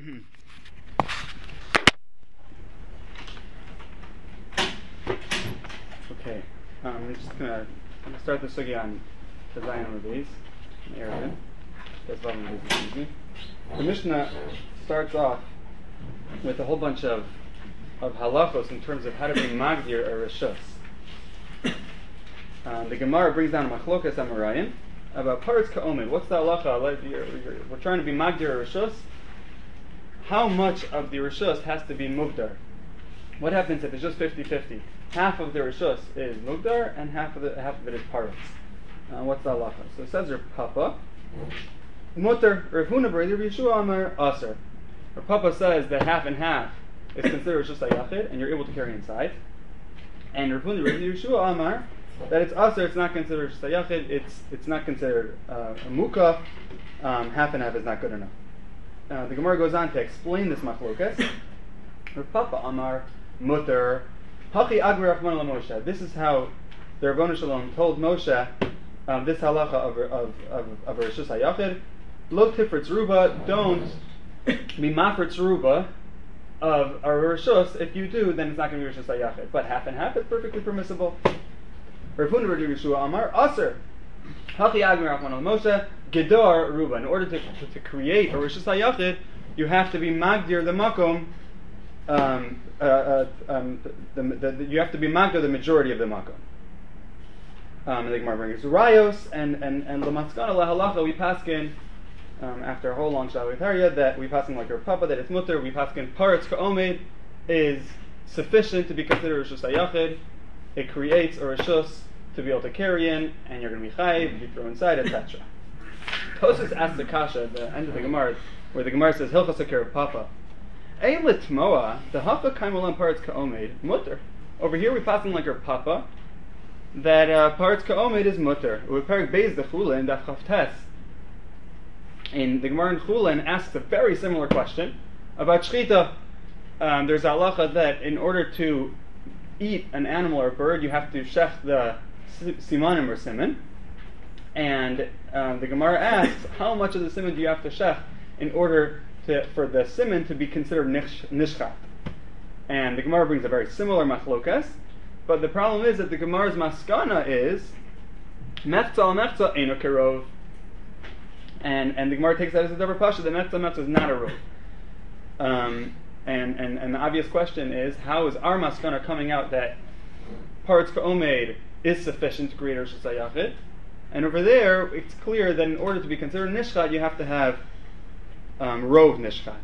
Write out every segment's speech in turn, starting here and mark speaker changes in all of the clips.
Speaker 1: Okay, I'm just gonna start the sugya on Tezayin Rabbeis in Arabic. Excuse me. The Mishnah starts off with a whole bunch of halachos in terms of how to be magdir or rishus. The Gemara brings down a machlokas amarayim about paritz ka'omed. What's the halacha? We're trying to be magdir or rishus. How much of the rishus has to be mugdar? What happens if it's just 50-50? Half of the rishus is mugdar and half of it is paritz. What's the halacha? So it says Rav Papa, mutter Rav Huna bar Rav Yeshua Amar aser. Rav Papa says that half and half is considered rishus hayachid, and you're able to carry inside. And Rav Huna bar Rav Yeshua Amar that it's aser, it's not considered rishus hayachid, it's not considered a mukaf. Half and half is not good enough. The Gemara goes on to explain this machlokas. Rav Papa Amar mutter hachi agmar Rachman Moshe. This is how the Rabbanu Shalom told Moshe this halacha of a rishus hayachid. Lo tifritz ruba, don't be mafritz ruba of a rishus. If you do, then it's not going to be rishus hayachid. But half and half is perfectly permissible. Rav Huna bar Yeshua Amar aser hachi agmar Rachman Moshe gedor ruba. In order to create a rishus hayachid, you have to be magdir the makom. You have to be magdir the majority of the makom. And the Gemara brings rayos and lemaskana lahalacha. We paskin after a whole long shavuot that we paskin like Rav Papa that it's mutter. We paskin paritz ka'omed is sufficient to be considered rishus hayachid. It creates a rishus to be able to carry in, and you're going to be chayiv, you throw inside, etc. Tosfos asks the kasha at the end of the Gemara, where the Gemara says hilchos Rav Papa. Ein litmoa the hafa kaimalan paritz ka'omed mutter. Over here we paskin like Rav Papa that paritz ka'omed is mutter. With Perek Beis the Chulin daf chavtes. In the Gemara in Chulin asks a very similar question about shchita. There's a halacha that in order to eat an animal or a bird, you have to shech the simanim or siman. And the Gemara asks, how much of the siman do you have to shech in order for the siman to be considered nishchat? And the Gemara brings a very similar machlokas, but the problem is that the Gemara's maskana is mechza al mechza eino kerov, and the Gemara takes that as a davar pasha that mechza is not a rov. And the obvious question is, how is our maskana coming out that paritz ka'omed is sufficient to create a rishus hayachid? And over there, it's clear that in order to be considered nishchat, you have to have rov nishchat.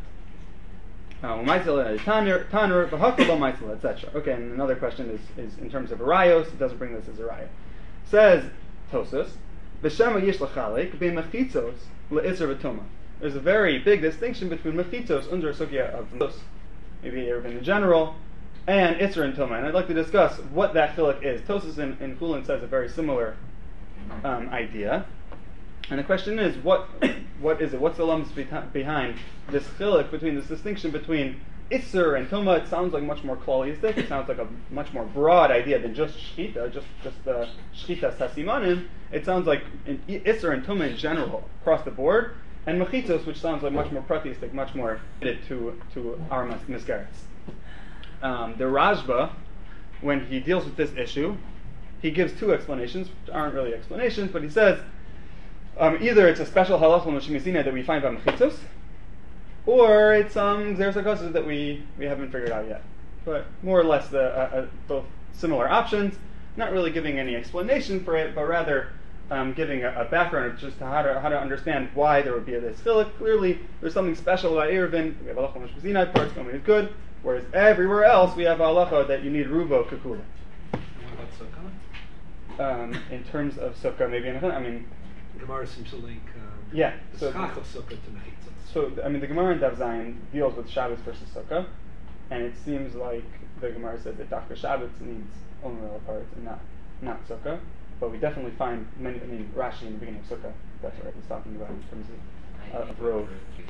Speaker 1: Etc. Okay, and another question is in terms of a rayos. It doesn't bring this as a raya. Says Tosfos, B'shema yish lachalik b'mechitzos le'isr v'toma. There's a very big distinction between mechitzos under a sugya of maybe in general, and isr and toma. And I'd like to discuss what that chiluk is. Tosfos in Chulin says a very similar idea. And the question is, what is it? What's the lumps behind this chiluk, between this distinction between isser and toma? It sounds like much more klalistic. It sounds like a much more broad idea than just shchita, just the shchita sasimanim. It sounds like isser and toma in general, across the board, and mechitzos, which sounds like much more pratistic, much more fitted to our misgaretz. The Rashba, when he deals with this issue, he gives two explanations, which aren't really explanations, but he says, either it's a special halacha l'shemizina that we find by mechitzos, or it's xeris hakosas that we haven't figured out yet. But more or less both similar options, not really giving any explanation for it, but rather giving a background of just how to understand why there would be this chiluk. Clearly, there's something special about Eruvin. We have halacha l'shemizina, paritz ka'omed is good, whereas everywhere else we have halacha that you need rubo kekula.
Speaker 2: What about sukkah?
Speaker 1: In terms of sukkah, maybe the
Speaker 2: Gemara seems to link
Speaker 1: the
Speaker 2: schach of sukkah to mechitzos.
Speaker 1: So the Gemara in Daf Zayin deals with Shabbos versus sukkah, and it seems like the Gemara says that Dafka Shabbos needs only all parts and not sukkah. But we definitely find Rashi in the beginning of sukkah. That's what he's talking about in terms of rov.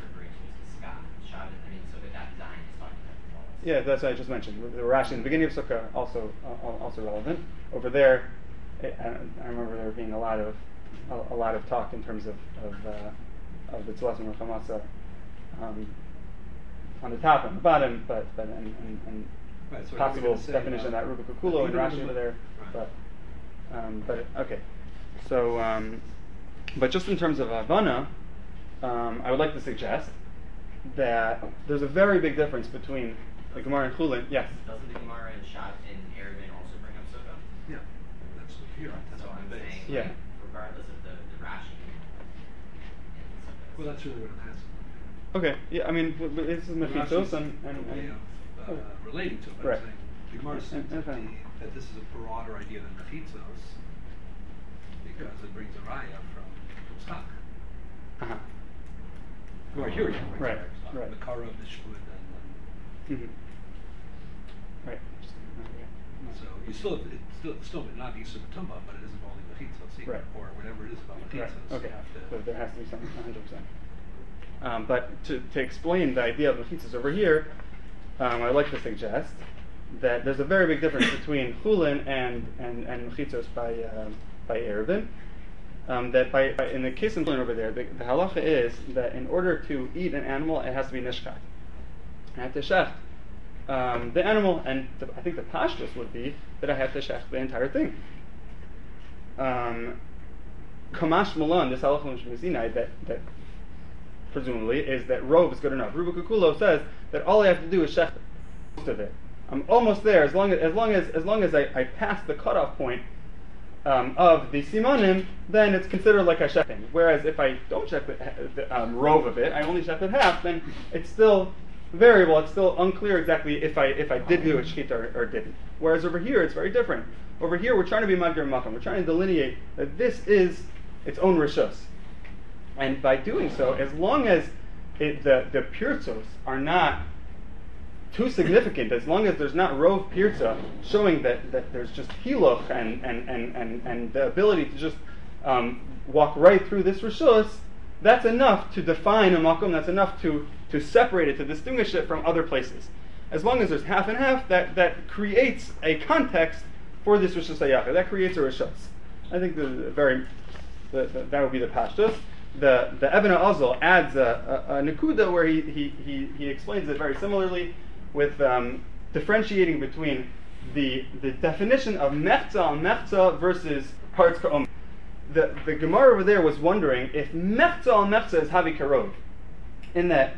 Speaker 1: Yeah, that's what I just mentioned. The Rashi in the beginning of sukkah also relevant. Over there, I remember there being a lot of talk in terms of the Tzulas and Ruchamasa on the top and on the bottom, and
Speaker 2: Right, so
Speaker 1: possible
Speaker 2: say,
Speaker 1: definition of that Ruba Kukulo and Rashi over there.
Speaker 2: Right.
Speaker 1: But okay. So, but just in terms of Havana, I would like to suggest that there's a very big difference between the Gemara and Chulin. Yes.
Speaker 3: Doesn't the Gemara and Shat and Erevin also bring up Sukkah?
Speaker 2: Yeah, that's here. That's
Speaker 3: So
Speaker 2: on
Speaker 3: I'm
Speaker 2: the base.
Speaker 3: saying,
Speaker 1: Yeah.
Speaker 3: like, regardless of the Rashi.
Speaker 2: Well, that's really what it has.
Speaker 1: Okay. Yeah. I mean, this is Mechitos and
Speaker 2: a way of relating to it. But
Speaker 1: Right.
Speaker 2: I'm saying the Gemara seems to
Speaker 1: Okay.
Speaker 2: be that this is a broader idea than Mechitzos because it brings a raya from Tzchak.
Speaker 1: Uh-huh.
Speaker 2: Or here, yeah,
Speaker 1: Right, right.
Speaker 2: The Kara of the Shvud
Speaker 1: Mm-hmm. Right.
Speaker 2: so you still it's still not Yisur B'Tumba, but it isn't only Mechitzos either,
Speaker 1: Right.
Speaker 2: or whatever it is about
Speaker 1: Right.
Speaker 2: Mechitzos.
Speaker 1: Okay.
Speaker 2: You have to,
Speaker 1: So there has to be something 100%. But to explain the idea of mechitzos over here, I'd like to suggest that there's a very big difference between chulin and mechitzos by Erevin. That in the case of chulin over there, the halacha is that in order to eat an animal, it has to be nishkat. I have to shecht the animal, and I think the pashtus would be that I have to shecht the entire thing. Kamash Mulan, this halacha from Sinai, that presumably is that rov is good enough. Ruba Kukulo says that all I have to do is shecht most of it. I'm almost there as long as I pass the cutoff point of the simanim, then it's considered like I shechted. Whereas if I don't check the rov of it, I only shechted half, then it's still variable. It's still unclear exactly if I did do a shechita or didn't. Whereas over here, it's very different. Over here, we're trying to be magdir makam. We're trying to delineate that this is its own rishus. And by doing so, as long as the pirtzos are not too significant, as long as there's not rov pirza showing that there's just hiloch and the ability to just walk right through this rishus, that's enough to define a makom. That's enough to separate it, to distinguish it from other places. As long as there's half and half, that creates a context for this rishus hayachid. That creates a rishus. I think that would be the pashtus. The Eben Azal adds a nekuda where he explains it very similarly with differentiating between the definition of mechza versus parts ka'om. The Gemara over there was wondering if mechza is havi karov, in that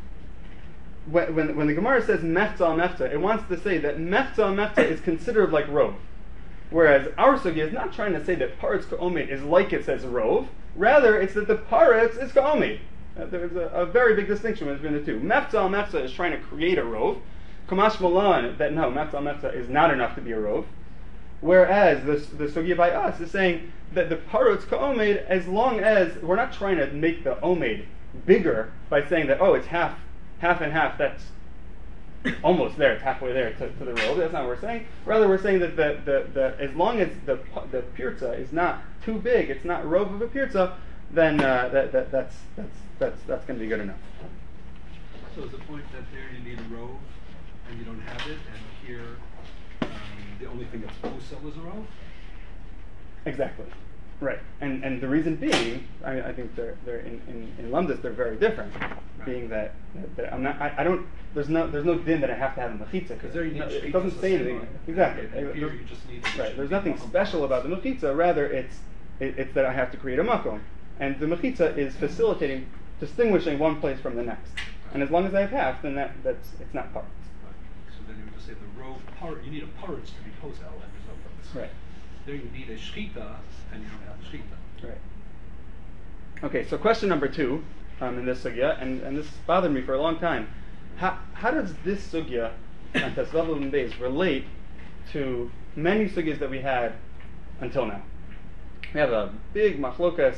Speaker 1: when the Gemara says mechza, it wants to say that mechza is considered like rov. Whereas our sugya is not trying to say that paretz ka'omid is like it says rov. Rather, it's that the paretz is ka'omid. There's a very big distinction between the two. Mefza is trying to create a rov. Kamash Malan, that no, mefza is not enough to be a rov. Whereas the sugya by us is saying that the paretz ka'omid, as long as we're not trying to make the omid bigger by saying that, oh, it's half and half, that's almost there, it's halfway there to the rov. That's not what we're saying. Rather, we're saying that the as long as the pirza is not too big, it's not rov of a pirza, then that's going to be good enough.
Speaker 2: So is the point that there you need a rov and you don't have it, and here the only thing that's posel is a rov? Exactly.
Speaker 1: Right, and the reason being, I think they're in Lumdis they're very different, right. Being that I'm not, I don't, there's no din that I have to have a mechitza,
Speaker 2: because there you need
Speaker 1: it doesn't say anything. Exactly.
Speaker 2: Here you just need
Speaker 1: right. There's nothing special about the mechitza. Rather, it's that I have to create a makom, and the mechitza is facilitating distinguishing one place from the next. And as long as I have half, then it's not parts.
Speaker 2: Right. So then you would just say the rov part. You need a parts to be posel, and there's no parts.
Speaker 1: Right.
Speaker 2: There you need a shchita, and you don't have a shchita.
Speaker 1: Right. Okay, so question number 2 in this sugya, and this bothered me for a long time. How does this sugya on Tesvav and Beis relate to many sugyas that we had until now? We have a big machlokas,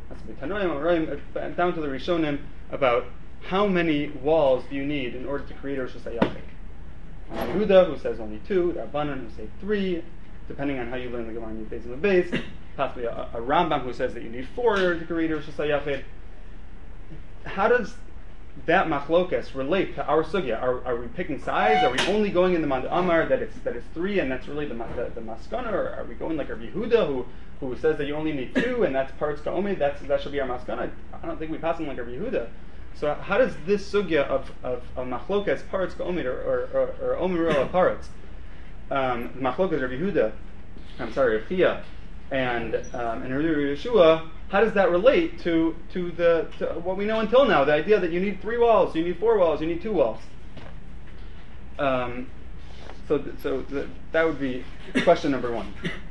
Speaker 1: down to the Rishonim, about how many walls do you need in order to create a Rosh Hashanah. Yehuda, who says only 2, the Rabbanan, who say 3, depending on how you learn the Gemara in Beis and the Beis, possibly a Rambam who says that you need 4 in order to create a Rosh Hashanah. How does that machlokas relate to our sugya? Are we picking sides? Are we only going in the Manda Amar that it's 3 and that's really the maskana, or are we going like Rabbi Yehuda who says that you only need 2 and that's parts ka'omid, that should be our maskana? I don't think we pass him like Rabbi Yehuda. So how does this sugya of machlokas paretz ka'omid or omer paretz, machlokas Rabbi Yehuda, Rav Chia, and Rabbi Yeshua, how does that relate to what we know until now? The idea that you need 3 walls, you need 4 walls, you need 2 walls. That would be question number 1.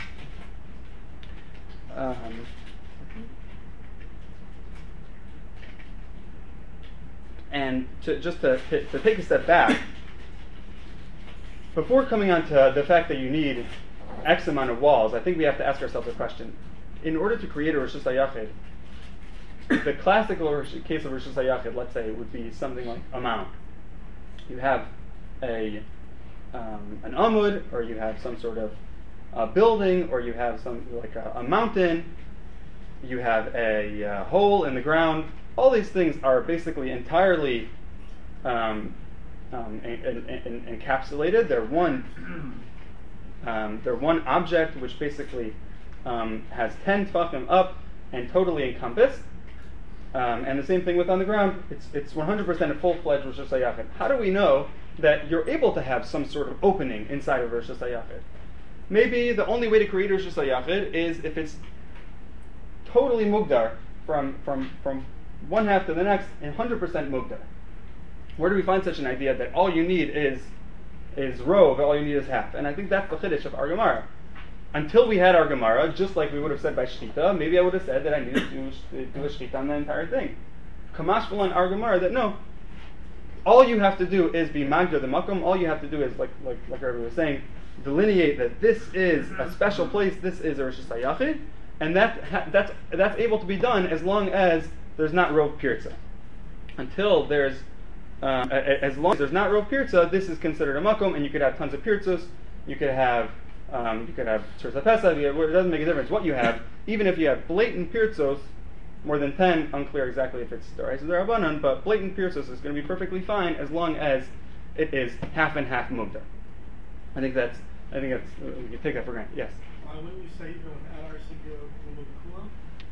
Speaker 1: And to take a step back, before coming on to the fact that you need X amount of walls, I think we have to ask ourselves a question. In order to create a Rishus HaYachid, the classical case of Rishus HaYachid, let's say, would be something like a mound. You have an amud, or you have some sort of building, or you have some like a mountain, you have a hole in the ground. All these things are basically entirely encapsulated. They're one object which basically has 10 tefachim up and totally encompassed. And the same thing with on the ground. It's 100% a full-fledged Rishus HaYachid. How do we know that you're able to have some sort of opening inside of Rishus HaYachid? Maybe the only way to create Rishus HaYachid is if it's totally mugdar from one half to the next, and 100% mugdar. Where do we find such an idea that all you need is rov, all you need is half? And I think that's the chiddush of our Gemara. Until we had our Gemara, just like we would have said by Shchita, maybe I would have said that I needed to do a Shchita on the entire thing. Kamash v'lan our Gemara that no, all you have to do is be magda the makom. All you have to do is like everyone was saying, delineate that this is a special place. This is a Rishus HaYachid, and that's able to be done as long as there's not rov pirza. Until there's as long as there's not rov pirza, this is considered a makom, and you could have tons of pirzas. You could have Tzurza Pesach. It doesn't make a difference what you have. Even if you have blatant pirzos, more than 10, unclear exactly if it's D'oraisa or D'Rabbanan, but blatant pirzos is going to be perfectly fine as long as it is half and half mugdar. I think that's we can take that for granted. Yes.
Speaker 4: Why wouldn't you say even without our sigil kula?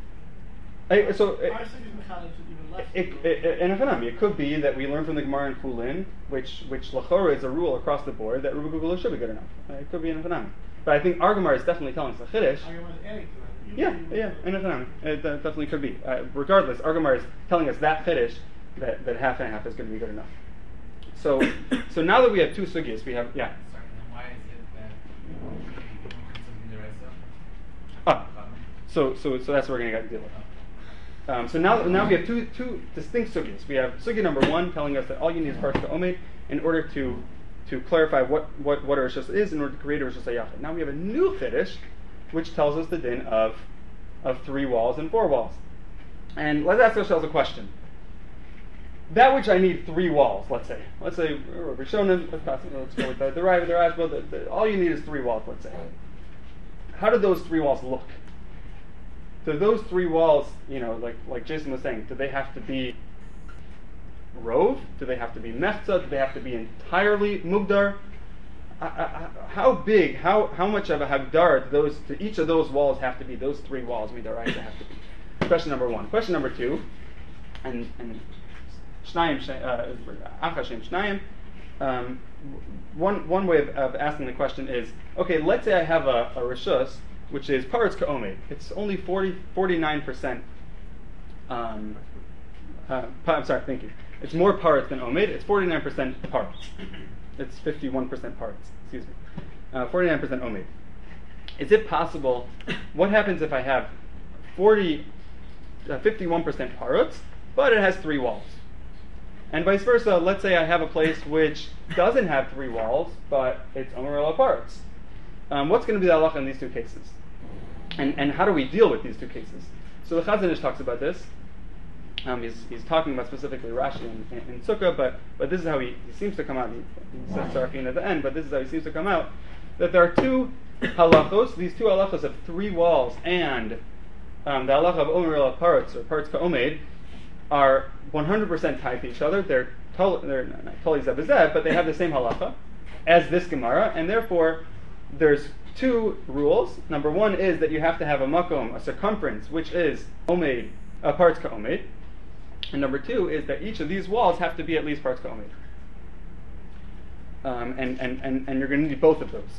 Speaker 1: It could be that we learn from the Gemara in Chulin, which lachora is a rule across the board that Ruba Gugula should be good enough. It could be an Echanami. But I think our Gemara is definitely telling us a chiddush. Yeah, an Echanami. It definitely could be. Regardless, our Gemara is telling us that chiddush that half and half is going to be good enough. So now that we have 2 sugyas, we have
Speaker 5: Sorry, then why is it that something D'oraisa?
Speaker 1: So that's what we're going to deal with. So now we have two distinct sugyas. We have sugya number 1 telling us that all you need is paretz ka'omid in order to clarify what a Rishus is in order to create a Rishus HaYachid. Now we have a new chiddush which tells us the din of 3 walls and 4 walls. And let's ask ourselves a question. That which I need 3 walls, let's say Rishonim, let's go with the Raya, the Rashba, all you need is 3 walls, let's say. How do those 3 walls look? Do those 3 walls, like Jason was saying, do they have to be rov? Do they have to be mechza? Do they have to be entirely mugdar? How big, how much of a hagdar to each of those walls have to be? Those 3 walls, midaraisa, have to be. Question number 1. Question number 2, and Shnayim, Achashem Shnayim. One way of asking the question is, okay, let's say I have a Rishus, which is paretz ka'omid. It's only 49%. I'm sorry, thank you. It's more paretz than omid. It's 49% paretz. It's 51% paretz. Excuse me. 49% omid. Is it possible? What happens if I have 51% paretz, but it has 3 walls? And vice versa. Let's say I have a place which doesn't have 3 walls, but it's omer paretz. What's going to be the halacha in these 2 cases? And how do we deal with these 2 cases? So the Chazon Ish talks about this. He's talking about specifically Rashi in Sukkah, but this is how he seems to come out. He says Sarafin at the end, but this is how he seems to come out. That there are 2 halachos, these 2 halachos of 3 walls, and the halacha of Omer el Paretz, or Paretz Ka'omed, are 100% tied to each other. They're not totally zebazeb, but they have the same halacha as this Gemara, and therefore there's 2 rules. Number 1 is that you have to have a makom, a circumference, which is paretz ka'omed. And number two is that each of these walls have to be at least parts ka'omed. And you're going to need both of those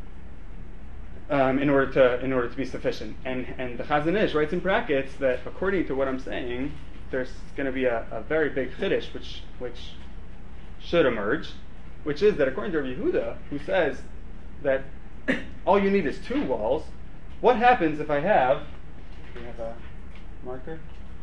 Speaker 1: in order to be sufficient. And the Chazon Ish writes in brackets that according to what I'm saying, there's going to be a very big chiddush which should emerge, which is that according to Rabbi Yehuda, who says that all you need is two walls, what happens if I have? Do we have a marker?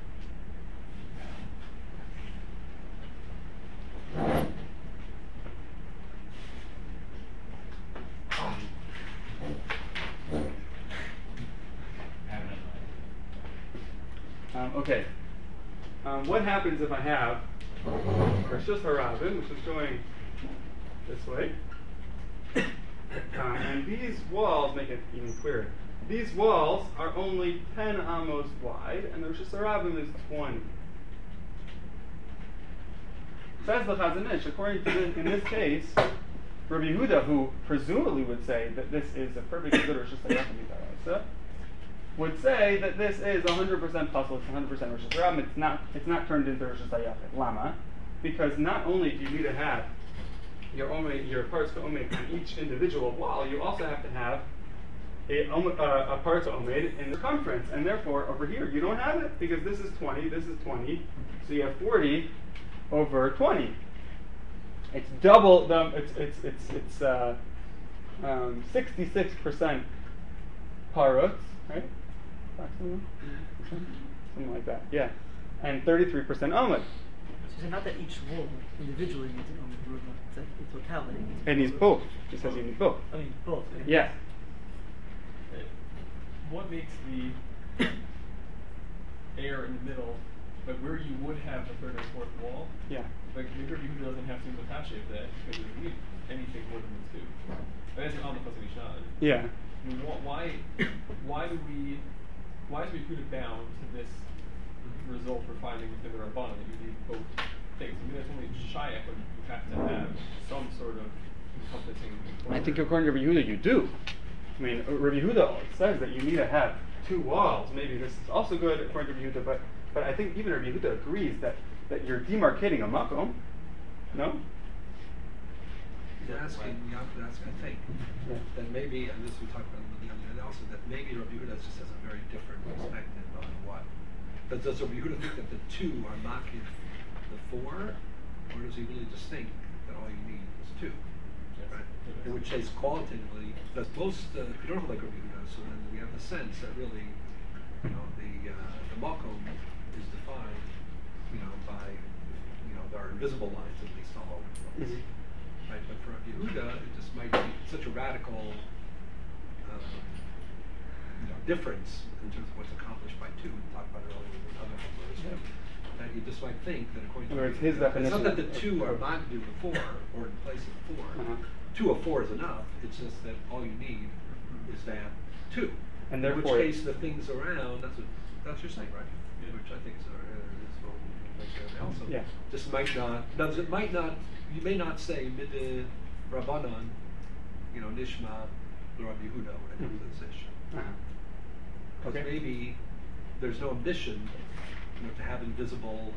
Speaker 1: Okay. What happens if I have Reshus Harabim, which is going this way, and these walls make it even clearer. These walls are only 10 amos wide, and the Reshus Harabim is 20. Says the Chazon Ish, according to this, in this case, Rabbi Yehuda, who presumably would say that this is a perfectly good Reshus Harabim, would say that this is 100% puzzle, it's 100% Reshus Harabim, it's not turned into Reshus Hayachid. Lama? Because not only do you need to have your parts ka'omed on each individual wall, you also have to have a parts ka'omed in the circumference, and therefore over here you don't have it because this is 20, this is 20, so you have 40 over 20. It's double the it's 66% parutz, right? Something like that, yeah, and 33% omid.
Speaker 6: So not that each wall individually needs an omid ruba, it's like in totality.
Speaker 1: It needs both. It says you need both.
Speaker 6: I mean both. Okay.
Speaker 1: Yeah.
Speaker 7: What makes the air in the middle, like where you would have the third or fourth wall?
Speaker 1: Yeah.
Speaker 7: Like maybe Yehuda doesn't have to attach it that because it doesn't need anything more than the two. But that's on the plus of
Speaker 1: Yeah.
Speaker 7: I mean, why do we put it bound to this result for finding within the Rabbanan that you need both things? I mean, that's only Shayach, but you have to have some sort of encompassing.
Speaker 1: I think according to Rabbi Yehuda, you do. I mean, Rabbi Yehuda says that you need to have two walls. Maybe this is also good according to Rabbi Yehuda, but I think even Rabbi Yehuda agrees that you're demarcating a makom. No?
Speaker 2: You're asking, you have to ask, I think, that maybe, and this we talked about in the other day also, that maybe Rabbi Yehuda just has a very different perspective on what. Does Rabbi Yehuda think that the two are makif the four, or does he really just think that all you need is two? Right? In which case, qualitatively, because most, if you don't have like Rabbi Yehuda, so then we have the sense that really, the makom is defined, by, there are invisible lines at least all over the place. Right, but for Rabbi Yehuda, it just might be such a radical difference in terms of what's accomplished by two. We talked about it earlier with other numbers. Yeah. That you just might think that according to
Speaker 1: his definition,
Speaker 2: it's not that the two are magdu of four or in place of four. Two of four is enough. It's just that all you need is that two.
Speaker 1: And
Speaker 2: in
Speaker 1: therefore,
Speaker 2: which case the things around, that's what you're saying, right? Yeah. Which I think is what we mentioned also.
Speaker 1: Yeah.
Speaker 2: Just might not. You may not say mid Rabbanan, Nishma Rabbi Yehuda when it comes to this issue. Because maybe there's no ambition, to have invisible,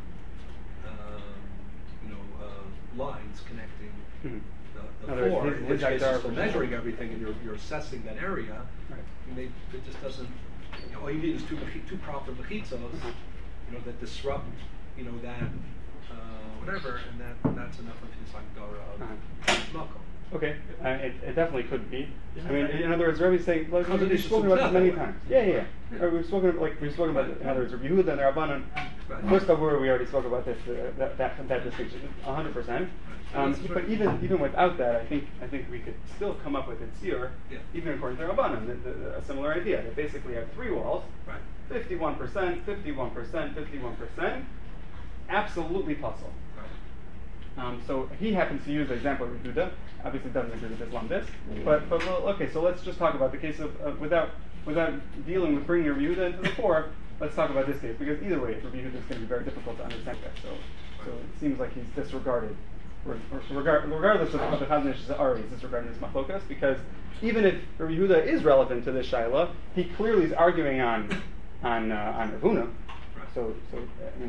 Speaker 2: lines connecting the four. In which case, you're still measuring everything, and you're assessing that area. Right. It just doesn't. All you need is two proper mechitzos, that disrupt, that. Whatever, and that's enough of his Hagdara of Malcolm.
Speaker 1: Okay, it definitely could be. I mean, in other words, Rabbi's saying, we've spoken about this many times. Yeah. We've spoken about, in other words, Rabbi Yehuda and the Rabbanan. First of all, we already spoke about this, that distinction, 100%. But even without that, I think we could still come up with it here, even according to Rabbanan, a similar idea. They basically have three walls, 51%, 51%, 51%, absolutely puzzle. So he happens to use the example of Yehuda. Obviously doesn't agree with Islam this. But okay, so let's just talk about the case of without dealing with bringing Rabbi Yehuda into the fore, let's talk about this case, because either way Rabbi Yehuda is going to be very difficult to understand that. So it seems like he's disregarded, regardless of the Chazon Ish's Ari, he's disregarding this machlokas, because even if Rabbi Yehuda is relevant to this shaila, he clearly is arguing on Ravuna. So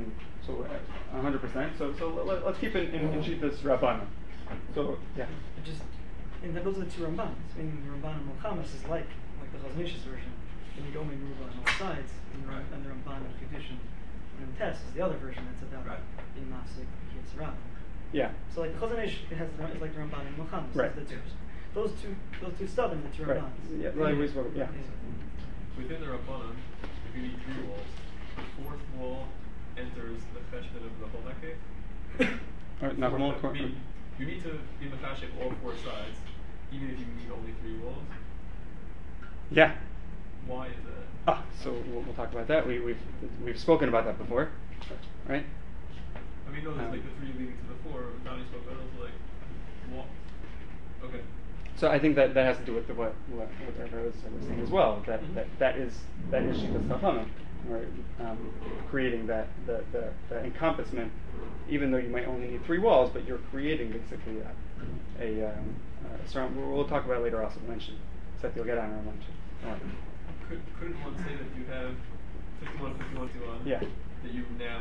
Speaker 1: so 100%. So let's keep it in Shitas Rabbanan. So yeah.
Speaker 6: It just, and then those are the two Rambans. Meaning the Ramban and Milchamas is like the Chazon Ish's version. You need Omer Meruba on all sides, and the Ramban and Kedushin and the Test is the other version that's about being Mafsik, Yitzhak.
Speaker 1: Yeah.
Speaker 6: So like the Chazon Ish is like the Ramban and Milchamas.
Speaker 1: Right.
Speaker 6: The two. Those two stubbing the two
Speaker 1: Right.
Speaker 6: Rambans.
Speaker 1: Yeah. Like we spoke. Yeah.
Speaker 7: Within the Rabbanan, if you need 3 walls, the 4th wall enters the cheshbon of the whole decade.
Speaker 1: All right, now from all corners.
Speaker 7: You need to be mechashek all 4 sides, even if you need only 3 walls.
Speaker 1: Yeah.
Speaker 7: Why is that?
Speaker 1: So we'll talk about that. We've spoken about that before, right?
Speaker 7: I mean, no, there's like the 3 leading to the 4. Donnie spoke about it, like, what? Okay.
Speaker 1: So I think that has to do with what Rabbi was saying as well. That is Shitas Chachamim, right? Creating that the encompassment, even though you might only need 3 walls, but you're creating basically a surround. We'll talk about it later. Also mentioned. So you'll get on our lunch.
Speaker 7: Couldn't one say that you have 51, 51, 51?
Speaker 1: Yeah.
Speaker 7: That you now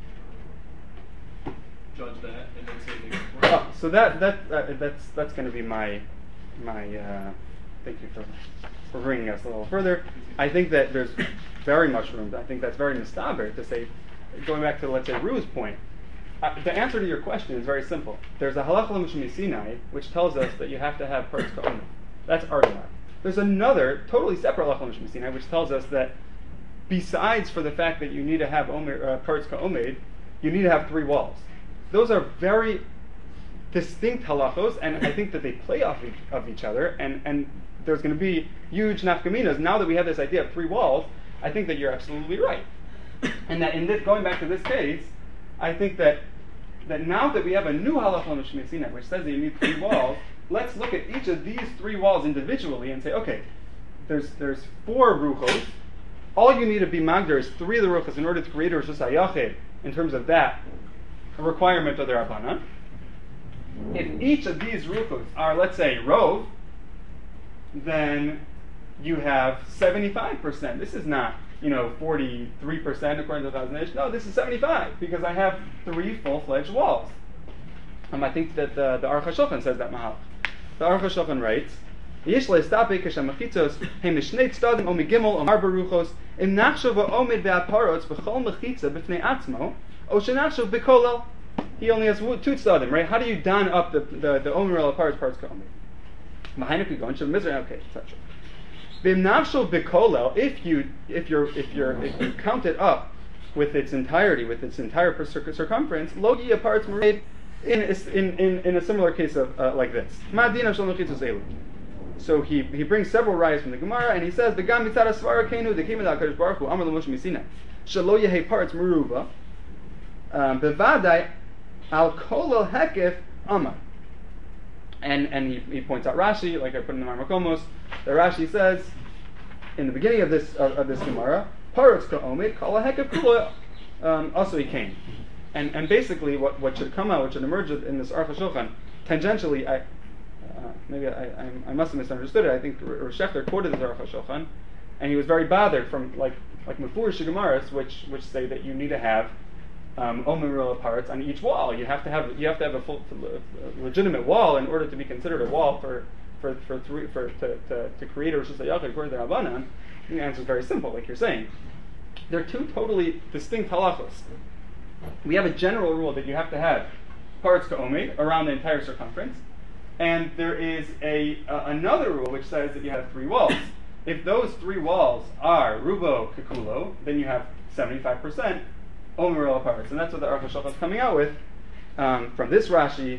Speaker 7: judge that and then say they go
Speaker 1: So that's going to be my thank you for bringing us a little further. I think that there's very much room. I think that's very mistaber to say, going back to, let's say, Ru's point. The answer to your question is very simple. There's a halacha l'mishmi Sinai which tells us that you have to have parts ka'omer. That's argument. There's another totally separate halacha l'mishmi Sinai which tells us that besides for the fact that you need to have parts ka'omer, you need to have 3 walls. Those are very distinct halachos, and I think that they play off of each other, and there's going to be huge nafkaminas. Now that we have this idea of 3 walls, I think that you're absolutely right. And that in this, going back to this case, I think that now that we have a new halacha l'mishmi Sinai, which says that you need 3 walls, let's look at each of these 3 walls individually and say, okay, there's 4 ruchos. All you need to be magder is 3 of the ruchos in order to create a Rosh Hashanah in terms of that requirement of the Rabbanan. If each of these ruchos are, let's say, rov, then you have 75%. This is not, 43% according to the Chazon Ish. No, this is 75 because I have 3 full-fledged walls. I think that the Aruch HaShulchan says that mahal. The Aruch HaShulchan writes, "Yesh le'estapek kashem mechitzos hem mishnei tzadim o migimel o marba ruchos im nachshav ha'omid ve'aparotz b'chol mechitza b'fnei atzmo o shenachshav b'kolel." He only has 2 tzadim, right? How do you don up the omer parts ka'omer? Mahainik we go into Mizraim. Okay, etc. B'nachshav b'kolel. If you count it up with its entirety, with its entire circumference, logi parts made in a similar case of like this. So he brings several rayas from the Gemara and he says the gam mitzad svara kenu the kimed al kadosh baruch hu amar l'moshe misina shelo yehi parts meruba bevadai al kol hekef amar. And he points out Rashi, like I put in the Marmakomos. The Rashi says in the beginning of this Gemara, parts ka'omed kol hekef kula also he came. And basically, what should come out, what should emerge in this Aruch HaShulchan, tangentially, I must have misunderstood it. I think Rosh Shechter quoted this Aruch HaShulchan, and he was very bothered from like Mefurish Gemaras, which say that you need to have omerula parts on each wall. You have to have a full legitimate wall in order to be considered a wall to create a Rosh Hashanah according to the Rabbanan. The answer is very simple, like you're saying. They're 2 totally distinct halachos. We have a general rule that you have to have parts ka'omer around the entire circumference, and there is another rule which says that you have 3 walls. If those 3 walls are rubo kekulo, then you have 75% omeril parts, and that's what the Aruch HaShulchan is coming out with from this Rashi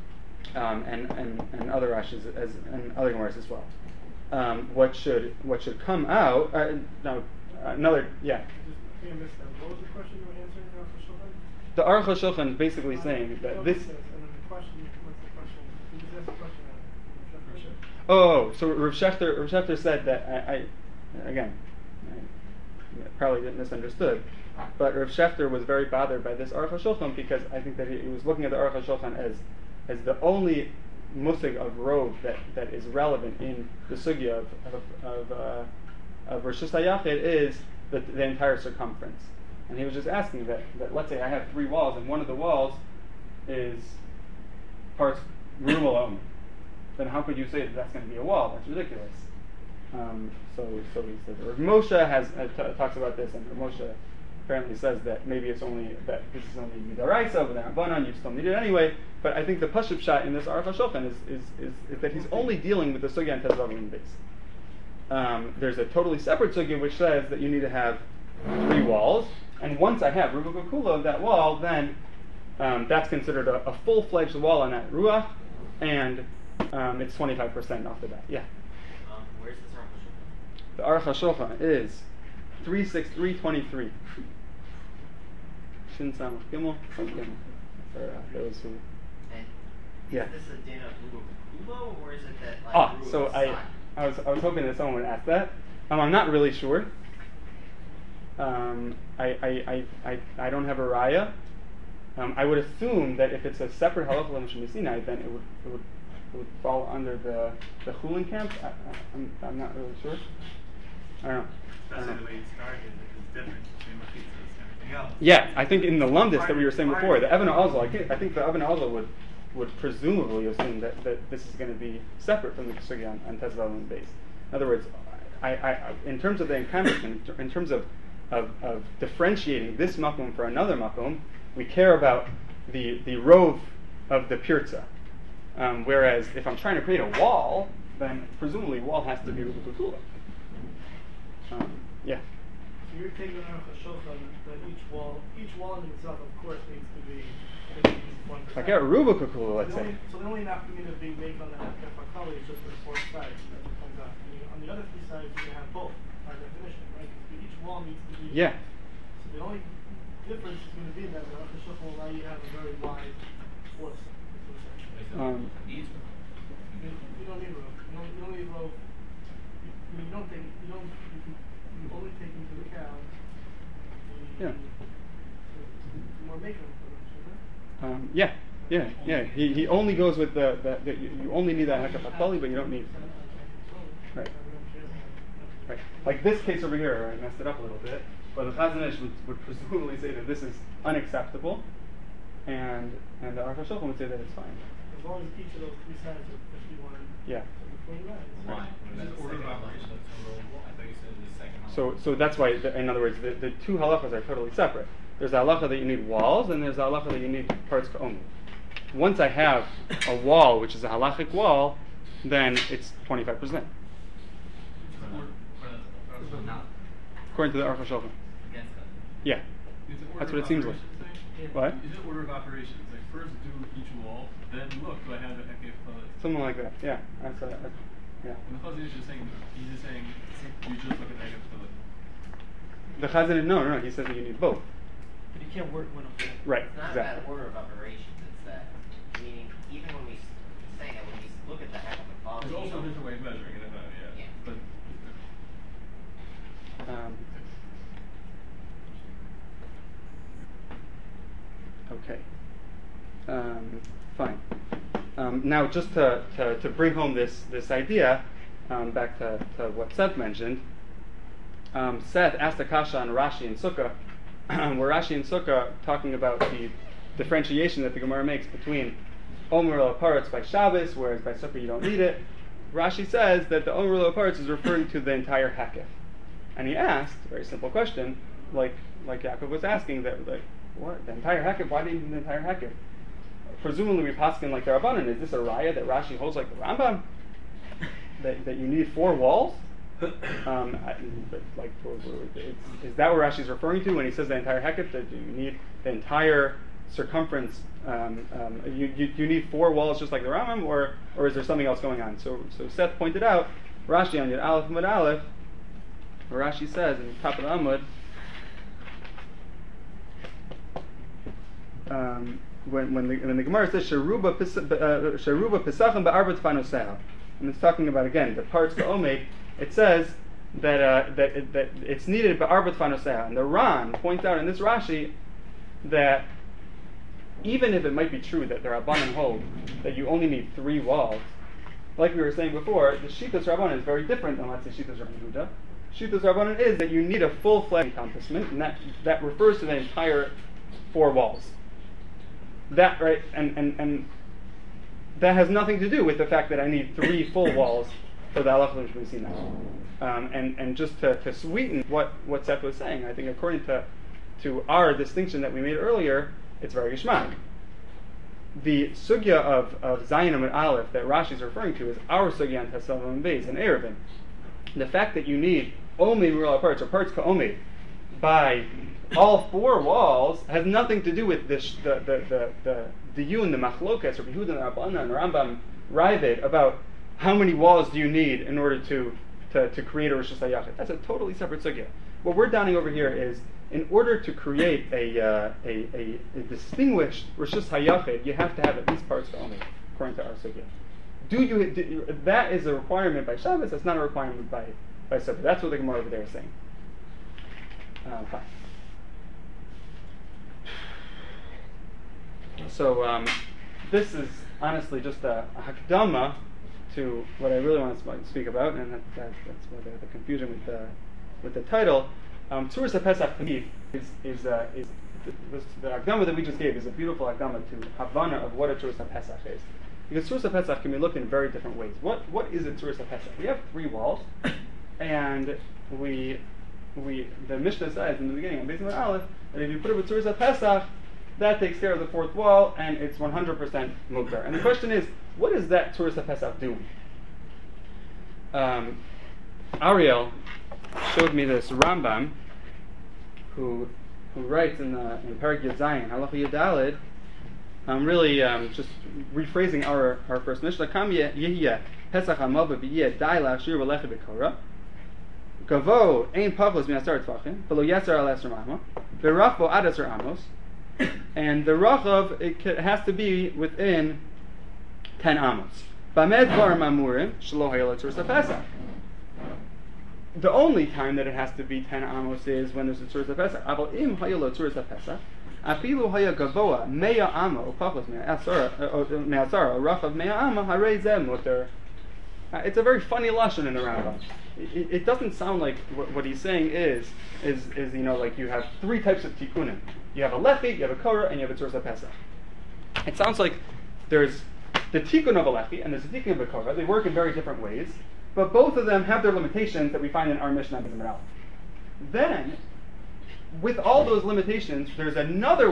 Speaker 1: and other Rashis and other Gemaras as well. What should come out? Now another
Speaker 4: I think I missed that. What was the question you were answering now for Shulchan?
Speaker 1: The Aruch HaShulchan is basically saying that this.
Speaker 4: And then the question, what's the question? You just asked the question.
Speaker 1: So Rav Shechter said that I probably didn't misunderstood, but Rav Shechter was very bothered by this Aruch HaShulchan because I think that he was looking at the Aruch HaShulchan as the only musig of rov that is relevant in the sugya of Rosh Hashanah is the entire circumference. And he was just asking that let's say I have 3 walls, and one of the walls is parts Merubah only. Then how could you say that that's going to be a wall? That's ridiculous. So he said, or Moshe talks about this, and Moshe apparently says that maybe it's only that this is only midaraisa, but then Rabbanan you still need it anyway. But I think the Pashup shot in this Aruch HaShulchan is that he's only dealing with the sugya and tezvav base. There's a totally separate sugya which says that you need to have 3 walls, and once I have Ruba Kukula of that wall, then that's considered a full-fledged wall on that ruach, and it's 25% off the bat. Yeah.
Speaker 3: Where's this Aruch HaShulchan?
Speaker 1: The Aruch HaShulchan is 36323. Shin Samach Gimel. For those who.
Speaker 3: And
Speaker 1: Yeah.
Speaker 3: is this a din of Ruba Kulo, or is it that like Ruba
Speaker 1: So
Speaker 3: Side?
Speaker 1: I was hoping that someone would ask that. I'm not really sure. I don't have a raya. I would assume that if it's a separate halacha l'mishum Sinai, then it would fall under the Chulin camp. I'm not really sure. I don't know.
Speaker 5: Especially the way it started, there's difference between machitzas and everything else.
Speaker 1: Yeah, I think in the lumdis that we were saying before, the Evan Azal, I think the Evan Azal would presumably assume that this is going to be separate from the Sugya on Tezvav and base. In other words, I in terms of the encompassment, in terms of differentiating this makom for another makom, we care about the rove of the pirza. Whereas if I'm trying to create a wall, then presumably wall has to be Ruba Kukula. Yeah.
Speaker 4: So you're taking on Chashochan that each wall in itself, of course, needs to be 1%.
Speaker 1: Like a Ruba Kukula, let's say.
Speaker 4: So the only nafkamina being made on the Hakafakali is just for the 4th side that it comes out. On the other 3 sides, you're going to have both, by definition, right? Each wall needs to be.
Speaker 1: Yeah.
Speaker 4: So the only difference is going to be that the Chashochan will allow you to have a very wide 4th side.
Speaker 2: Needs
Speaker 4: You don't need rope. You don't need rope. You only take into account the more makeup for them,
Speaker 1: Yeah. He only goes with the you only need that hakafakali, but you don't need. Right. Like this case over here, I messed it up a little bit, but the Chazon Ish would presumably say that this is unacceptable, and the Aruch HaShulchan would say that it's fine.
Speaker 4: As long as each of those 3 sides are 51.
Speaker 1: Yeah.
Speaker 5: Why? Is it order of operations? I thought you said the second halacha.
Speaker 1: So that's why, in other words, the 2 halachas are totally separate. There's a halacha that you need walls, and there's a halacha that you need parts only. Once I have a wall, which is a halachic wall, then it's 25%. According to the Aruch HaShulchan.
Speaker 5: Against that.
Speaker 1: Yeah.
Speaker 5: Is it order
Speaker 1: That's what
Speaker 5: of
Speaker 1: it seems like.
Speaker 5: operations thing?
Speaker 1: What?
Speaker 5: Is it order of operations? Like first do each wall, then look, do I have a hekef pellet?
Speaker 1: Something like that. Yeah. Yeah.
Speaker 5: And the Chazon is just saying, you just look at the hekef pellet.
Speaker 1: The Chazon, no. He says that you need both.
Speaker 6: But you can't work one of them.
Speaker 1: Right.
Speaker 3: It's not
Speaker 1: Exactly.
Speaker 3: that order of operations. It's that meaning even when we saying that when we look at the heck of the quality.
Speaker 5: There's also a different way of measuring it, yeah. But
Speaker 1: Okay. Fine. Now, just to bring home this idea, back to what Seth mentioned. Seth asked a kasha on Rashi and Sukkah, where Rashi and Sukkah talking about the differentiation that the Gemara makes between Omer Parutz by Shabbos, whereas by Sukkah you don't need it. Rashi says that the Omer Parutz is referring to the entire Hekef. And he asked a very simple question, like Yaakov was asking, that like, what, the entire Hekef? Why do you need the entire Hekef? Presumably we paskin like the Rabbanan. Is this a raya that Rashi holds like the Rambam? That you need 4 walls? Is that what Rashi's referring to when he says the entire Hekef? That you need the entire circumference? You need 4 walls just like the Rambam, or is there something else going on? So Seth pointed out Rashi on Yud Aleph Amud Aleph, where Rashi says in the top of the Amud. When the Gemara says Sharuba Pesachim Ba'arba Tfanoseh, and it's talking about again the parts to Omed, it says that it's needed Ba'arba Tfanoseh, and the Ran points out in this Rashi that even if it might be true that the Rabbanan hold that you only need 3 walls, like we were saying before, the Shitas Rabbanan is very different than let's say Shitas Rabban Yehuda, Shitas Rabbanan is that you need a full-fledged encompassment, and that refers to the entire 4 walls. That, right, and that has nothing to do with the fact that I need 3 full walls for the halacha l'mishmesina. And just to sweeten what Seth was saying, I think according to our distinction that we made earlier, it's very geshmak. The sugya of Zayin and Aleph that Rashi is referring to is our sugya on Tesav and Beis and Erevin. The fact that you need only rural parts or parts ka'omi by all 4 walls has nothing to do with this, the diyun, the machlokas, or Yehuda and Rabbanan and Rambam Ravid about how many walls do you need in order to create a Rosh Hashanah. That's a totally separate sugya. What we're downing over here is, in order to create a distinguished Rosh Hashanah, you have to have at least parts ka'omi, according to our sugya. That is a requirement by Shabbos. That's not a requirement by Sukkot. That's what the Gemara over there is saying. Fine. So this is honestly just a hakdama to what I really want to speak about, and that's where the confusion with the title. Tzuras HaPesach Tamid is the hakdama that we just gave is a beautiful hakdama to Havana of what a Tzuras HaPesach is. Because Tzuras HaPesach can be looked in very different ways. What is a Tzuras HaPesach? We have 3 walls, and the Mishnah says in the beginning on Beis Amud Aleph that if you put it with Tzuras HaPesach, that takes care of the 4th wall, and it's 100% mukdar. And the question is, what is that Tzuras HaPesach doing? Ariel showed me this Rambam, who writes in Perek Yud Zayin, Halacha Yud Daled, really just rephrasing our first Mishnah. Kam yehiyeh Pesach HaMava b'yeh dai la'ashir v'lecha b'kora gavo ein pachos mi'asar tvachim v'lo yasar al asar mama v'rachvo ad asar amos, and the rachav it has to be within 10 amos. B'med dvarim amurim shelo hayel tzuras HaPesach. The only time that it has to be 10 amos is when there's a tzuras HaPesach. Aval im hayel tzuras HaPesach afilu haya gavoa meya ama or pachos me'asara rachav meya ama harei zeh muter. It's a very funny lashon in the Rambam. It doesn't sound like what he's saying is like you have 3 types of tikkunim. You have a lechi, you have a korah, and you have a tzuras HaPesach. It sounds like there's the tikkun of a lechi and there's the tikkun of a korah. They work in very different ways, but both of them have their limitations that we find in our Mishnah and Beis Amud Aleph. Then, with all those limitations, there's another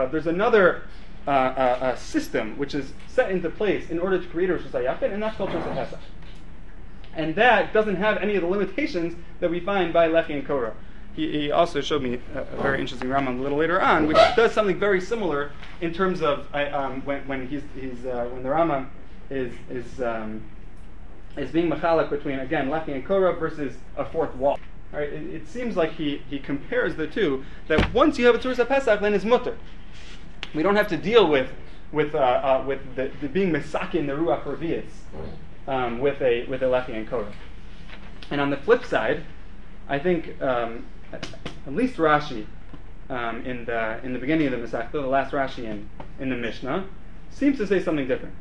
Speaker 1: system which is set into place in order to create a Rosh Hashanah, and that's called Tzuras HaPesach. And that doesn't have any of the limitations that we find by Lechi and Korah. He also showed me a very interesting Rambam a little later on, which does something very similar in terms of when the Rambam is being machalak between, again, Lechi and Korah versus a 4th wall. Right? It seems like he compares the two, that once you have a Tzuras HaPesach, then it's mutter. We don't have to deal with the being mesaki in the Ruach Revius with a Lechi and Korah. And on the flip side, I think at least Rashi in the beginning of the Masechta, the last Rashi in the Mishnah, seems to say something different.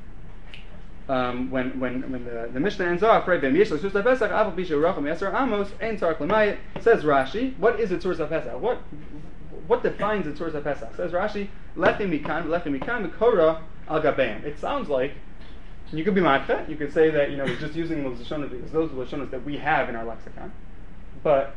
Speaker 1: When the Mishnah ends off, right? Says Rashi, what is a Tzuras HaPesach? What defines a Tzuras HaPesach? Says Rashi, lechi mikan korah al gabeim. It sounds like you could be matcha. You could say that we're just using those lashonos because those are the lashonos that we have in our lexicon. But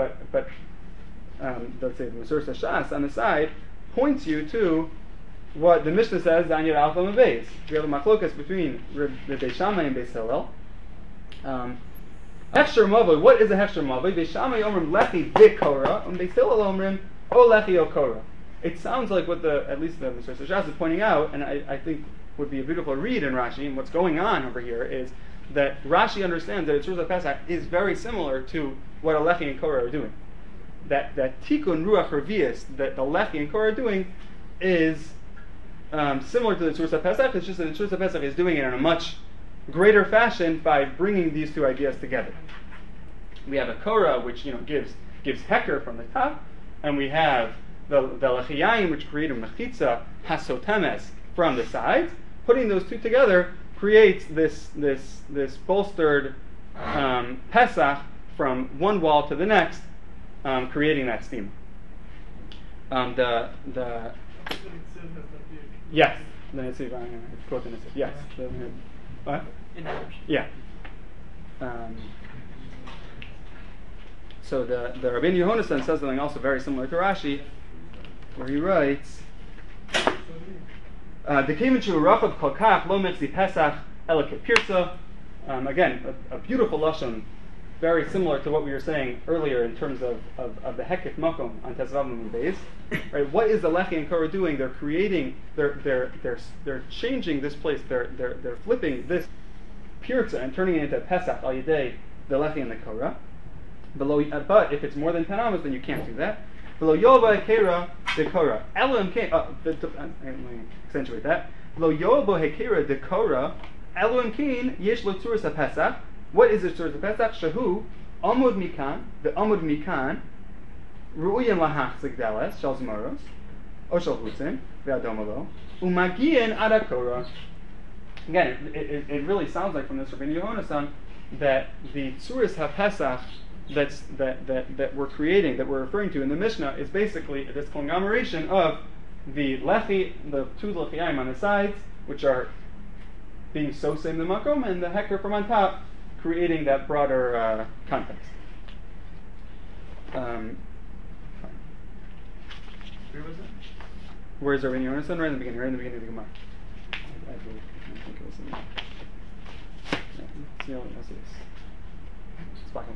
Speaker 1: let's say the Mesuras HaShas on the side points you to what the Mishnah says down here Alpha and Beis. We have a machlokas between the Beis Shammai and Beis Hillel. Hechsher Mavoi, what is a Hechsher Mavoi? Beis Shammai omrim lechi v'korah, and Beis Hillel omrim o lechi o korah. It sounds like what at least the Mesuras HaShas is pointing out, and I think would be a beautiful read in Rashi, and what's going on over here is that Rashi understands that a Tzuras HaPesach is very similar to what a Lechi and Korah are doing. That Tikkun Ruach Revius that the Lechi and Korah are doing is similar to the Tzuras HaPesach. It's just that the Tzuras HaPesach is doing it in a much greater fashion by bringing these 2 ideas together. We have a Korah which gives Heker from the top, and we have the Lechiyayim which create a Mechitza Hasotemes from the sides. Putting those 2 together creates this bolstered Pesach from one wall to the next, creating that steam. Yes, the Netziv. I'm going to quote the Netziv. Yes. What? Yeah. So the Rabbeinu Yohanan says something also very similar to Rashi, where he writes, again, a beautiful lashon, very similar to what we were saying earlier in terms of the hekif makom on Tezvav Beis. Right? What is the Lechi and Korah doing? They're creating, they're changing this place. They're flipping this pirza and turning it into Pesach al yedei the Lechi and the Korah. But if it's more than 10 amos, then you can't do that. Below Yoba Hekera Dekora. Elam came. Let me accentuate that. Below Yoba Hekera Dekora. Elam Kain Yesh Lo Tzuras HaPesach. What is the Tzuras HaPesach? Shahu Amud Mikan. The Amud Mikan. Ru'uyan Lahach Zigdalas Shal Zmaros. Oshal Hutzin Ve'adomalo. Umagian Adakora. Again, it really sounds like from this Rabbeinu Yohanan that the Tzuras HaPesach that we're creating, that we're referring to in the Mishnah, is basically this conglomeration of the lechi, the two lechiayim on the sides, which are being sosa in the makom, and the heker from on top, creating that broader context. Where was it? Where's Rabbeinu Yohanan? Right in the beginning. Right in the beginning of the Gemara. I think it was in there. Yeah, it's back on.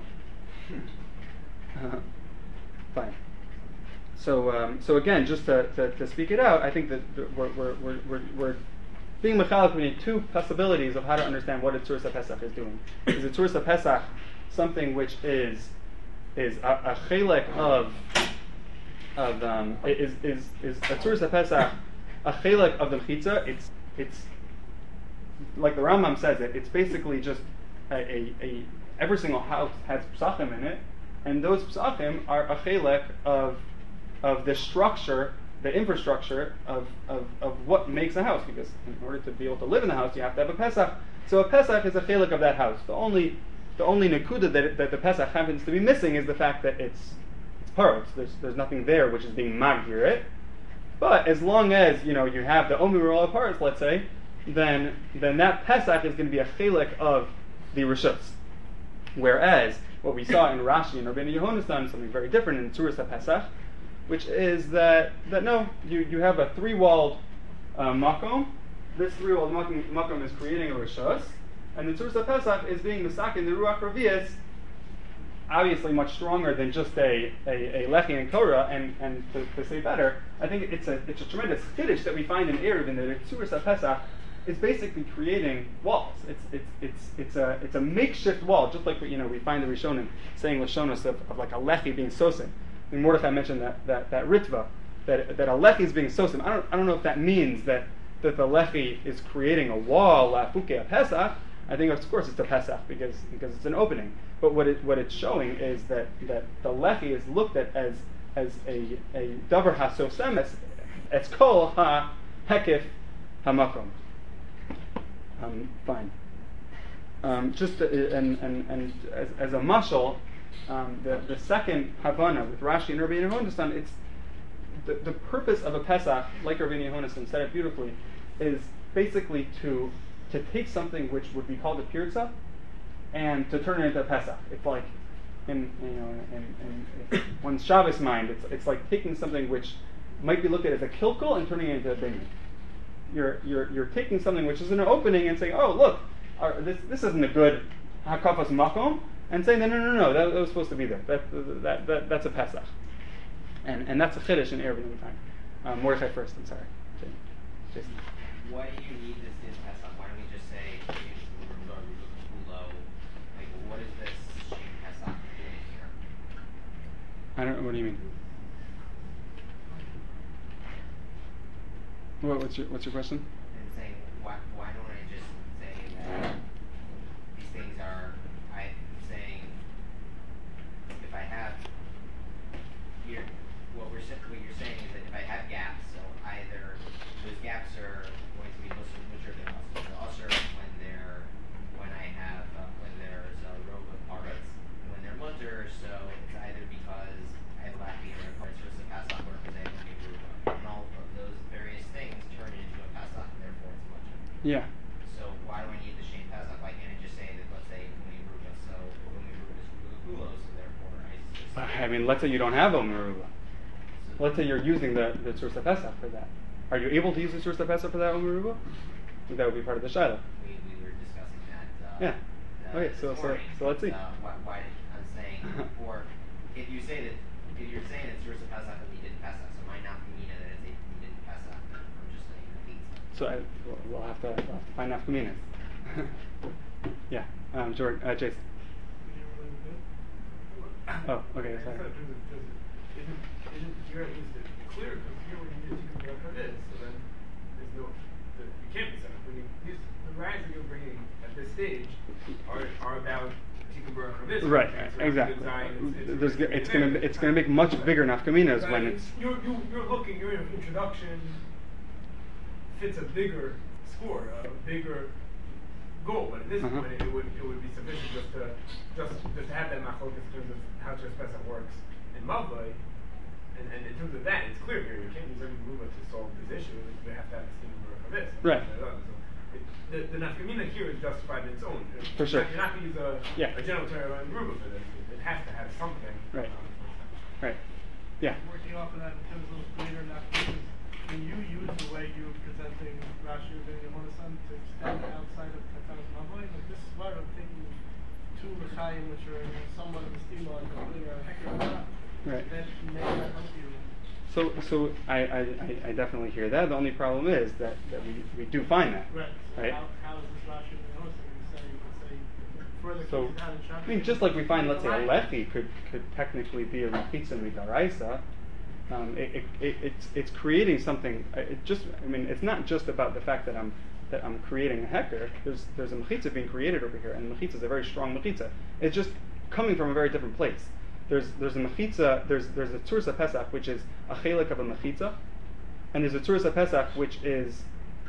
Speaker 1: Fine. So again, just to speak it out, I think that we're being mechalek between two possibilities of how to understand what a Tzuras HaPesach is doing. Is a Tzuras HaPesach something which is a chelek is a Tzuras HaPesach a chelek of the mechitza? It's like the Rambam says it. It's basically just a every single house has psachim in it, and those psachim are a chelek of the structure, the infrastructure of what makes a house. Because in order to be able to live in the house, you have to have a Pesach. So a Pesach is a chelek of that house. The only nekuda that the Pesach happens to be missing is the fact that it's parot. There's nothing there which is being magir it. But as long as you have the omer all parts, let's say, then that Pesach is going to be a chelek of the rishus. Whereas what we saw in Rashi and Rabbeinu Yohanan something very different in Tzuras HaPesach, which is that no, you have a three-walled makom. This three-walled makom is creating a rishus, and the Tzuras HaPesach is being misak in the Ruach Ravias, obviously much stronger than just a Lechi and Korah. And to say better, I think it's a tremendous chiddush that we find in Erev, in the Tzuras HaPesach is basically creating walls. It's a makeshift wall, just like we find the Rishonim saying Lashonos of like a lechi being sosim. And Mordechai mentioned that ritva, that a lechi is being sosim. I don't know if that means that the lechi is creating a wall la fuke a Pesach. I think of course it's a Pesach because it's an opening. But what it's showing is that the lechi is looked at as a davar hasosem as kol ha hekif hamakom. Fine. Just and as a mashal, the second Havana with Rashi and Rabbeinu Yohanan, it's the purpose of a Pesach, like Rabbeinu Yohanan said it beautifully, is basically to take something which would be called a pirza and to turn it into a Pesach. It's like in one's Shabbos mind, it's like taking something which might be looked at as a kilkel and turning it into a binyan. You're taking something which is an opening and saying, oh look, this isn't a good hakafas makom, and saying no, that was supposed to be there. That's a Pesach, and that's a chiddush in Erev time. Mordechai first. I'm sorry, Jason.
Speaker 3: Why do you need this in Pesach? Why don't we just say below? Like, what is this Shem Pesach doing here?
Speaker 1: I don't know. What do you mean? What's your question?
Speaker 3: And saying why don't I just say that these things are? I'm saying if I have here, what you're saying is that if I have gaps, so either those gaps are going to be mutter than usher. The usher when there's a row of parts, when they're mutter why do I need the Shein Pesach? Why can't I just say that, let's say, Umi Ruba, so Umi Ruba is Kulo, so therefore I
Speaker 1: I mean, let's say you don't have Omeruba. Let's say you're using the Tzuras HaPesach for that. Are you able to use the Tzuras HaPesach for that Omeruba? That would be part of the Shiloh.
Speaker 3: We were discussing that.
Speaker 1: Yeah. Okay,
Speaker 3: this
Speaker 1: so
Speaker 3: morning.
Speaker 1: let's see.
Speaker 3: Why I'm saying, or if you're saying it's Tzuras HaPesach and you didn't Pesach, so my nafkamina that it's you didn't Pesach. I'm just saying repeats.
Speaker 1: So we'll have to find nafkaminas. Yeah. George, Jason. Oh, okay, sorry.
Speaker 8: Isn't here at least clear? Because here when you use Tikkun Baruch this, so then there's no, you can't be set up. When you use the rides that you're bringing at this stage are about Tikkun Baruch this.
Speaker 1: Right,
Speaker 8: so
Speaker 1: exactly.
Speaker 8: Design,
Speaker 1: It's gonna make much bigger nafkaminas when it's.
Speaker 8: You're looking. Your introduction fits a bigger score, a bigger goal. But at this point, it would be sufficient just to have that machlokas in terms of how Tzuras Pesach works in Mavloi, and in terms of that, it's clear here. You can't use every movement to solve this issue. You have to have this thing for this.
Speaker 1: Right.
Speaker 8: So the nafkamina here is justified in its own.
Speaker 1: For sure.
Speaker 8: You're not going to use a general term on Ruba for this. It has to have something.
Speaker 1: Right. Right. Yeah.
Speaker 4: Working off of that in terms of greater nafkaminas, when you use the way you're presenting Rashi and Yehonasan to stand outside of Katanas Mavoi, like this is why I'm taking two L'chaim which are somewhat of a stilo and completely a hecker.
Speaker 1: Right.
Speaker 4: That may not help you.
Speaker 1: So I definitely hear that. The only problem is that we do find that.
Speaker 4: Right. So
Speaker 1: right?
Speaker 4: How is this Rashi and Yehonasan say further
Speaker 1: So I mean, just like we find, let's say a lechi could technically be a rechitza midaraisa. It's creating something. It's not just about the fact that I'm creating a hecker. There's a mechitza being created over here, and mechitza is a very strong mechitza. It's just coming from a very different place. There's a mechitza. There's a Tzuras HaPesach which is a chelik of a mechitza, and there's a Tzuras HaPesach which is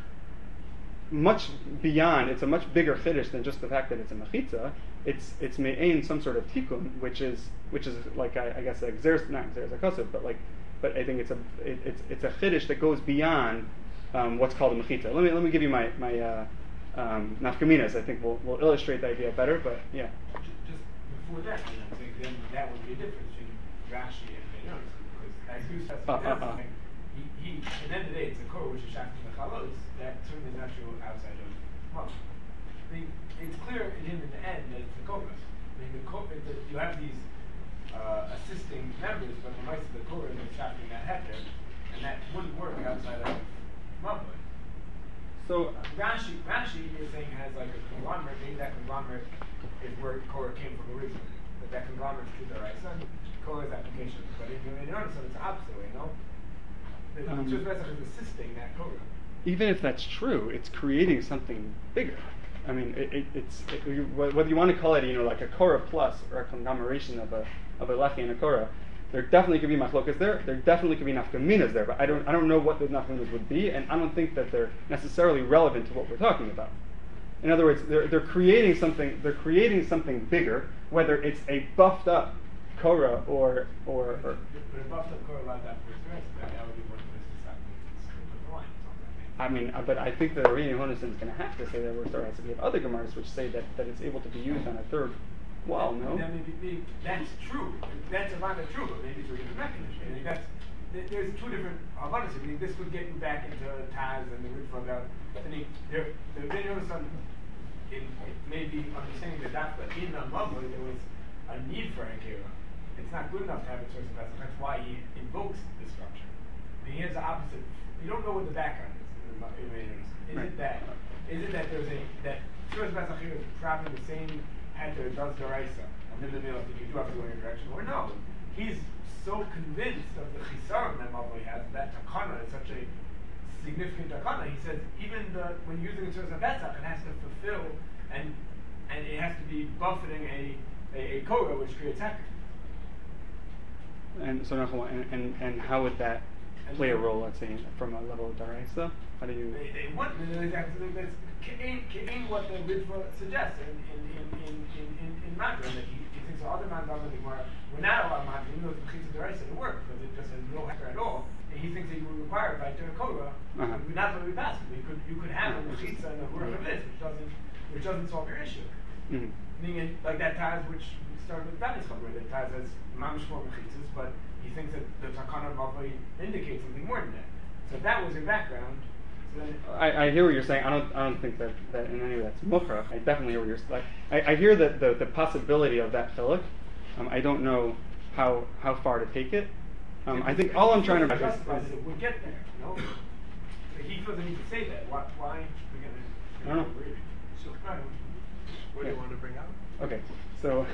Speaker 1: much beyond. It's a much bigger chiddush than just the fact that it's a mechitza. It's me'ain some sort of tikkun, which is like I guess not exeres hakosov, but I think it's a chiddush that goes beyond what's called a mechitza. Let me give you my nafkaminas. I think will illustrate the idea better. But yeah.
Speaker 8: Just before that, I think then that would be a difference between Rashi and Beinonis, because as you said, he at the end of the day, it's a core which is shafting the chalos. That certainly is not true outside of Moshe. It's clear in him in the end that it's the Koras. You have these assisting members, but the mice of the Koras is shafting that heter, and that wouldn't work outside of Mavloi.
Speaker 1: So
Speaker 8: Rashi, you're saying, has like a conglomerate. Maybe that conglomerate is where Korah came from originally. That conglomerate is the right son, Korah's application. But if you notice, it's the opposite way, no? The Tzuras Pesach is assisting that Korah.
Speaker 1: Even if that's true, it's creating something bigger. I mean, whether you want to call it, like a Korah plus or a conglomeration of a lechi and a Korah, there definitely could be machlokas there. There definitely could be nafkaminas there, but I don't know what those nafkaminas would be, and I don't think that they're necessarily relevant to what we're talking about. In other words, they're creating something. They're creating something bigger, whether it's a buffed up Korah or.
Speaker 8: But a buffed up Korah like that would be one of the lines on that.
Speaker 1: I mean, but I think that Rabbeinu Yehonasan is going to have to say that we're starting to have other Gemaras which say that it's able to be used on a third wall. No.
Speaker 8: Maybe that's true. That's about true, but maybe it's a different mechanism. There's two different Avanas. This would get you back into Taz and the Ritva about. The Rabbeinu Yehonasan maybe understanding the that, but in Mavloi there was a need for Hakera. It's not good enough to have a Tzuras HaPesach. That's why he invokes the structure. I mean, he has the opposite. You don't know what the background is. Is it that there's that Tzuras HaPesach here is trapping the same heter does Daraisa, and then the middle you do have to go in your direction, or no? He's so convinced of the chisaron that Mavloi has, that takana is such a significant takana. He says even when using a Tzuras HaPesach, it has to fulfill and it has to be buffeting a Korah which creates heter.
Speaker 1: And so and how would that play a role, let's say, from a level of Daraisa? How do you?
Speaker 8: They want that's what the Ritva suggests in Madra, that he thinks other Madra in the Gemara were not allowed Madra, even though it's Mechitza Daraisa to work, because it just has no heter at all. and he thinks that you would require a factor of Korah, we're not going to be passing. You could have a mechitza and a hurach of this, which doesn't solve your issue. Meaning, like that Taz, which started with Danny's Chaber, that Taz has mamish for mechitzas, but he thinks that the Takana Mavoi indicates something more than that. So if that was your background, so then
Speaker 1: I hear what you're saying. I don't think that in any way that's mukhrach. I definitely hear what you're like. I hear that the possibility of that chiluk. I don't know how far to take it. I think all I'm trying to is
Speaker 8: we'll get there. No, he doesn't need to say that. Why?
Speaker 1: I don't know.
Speaker 2: So, what do you want to bring out?
Speaker 1: Okay, so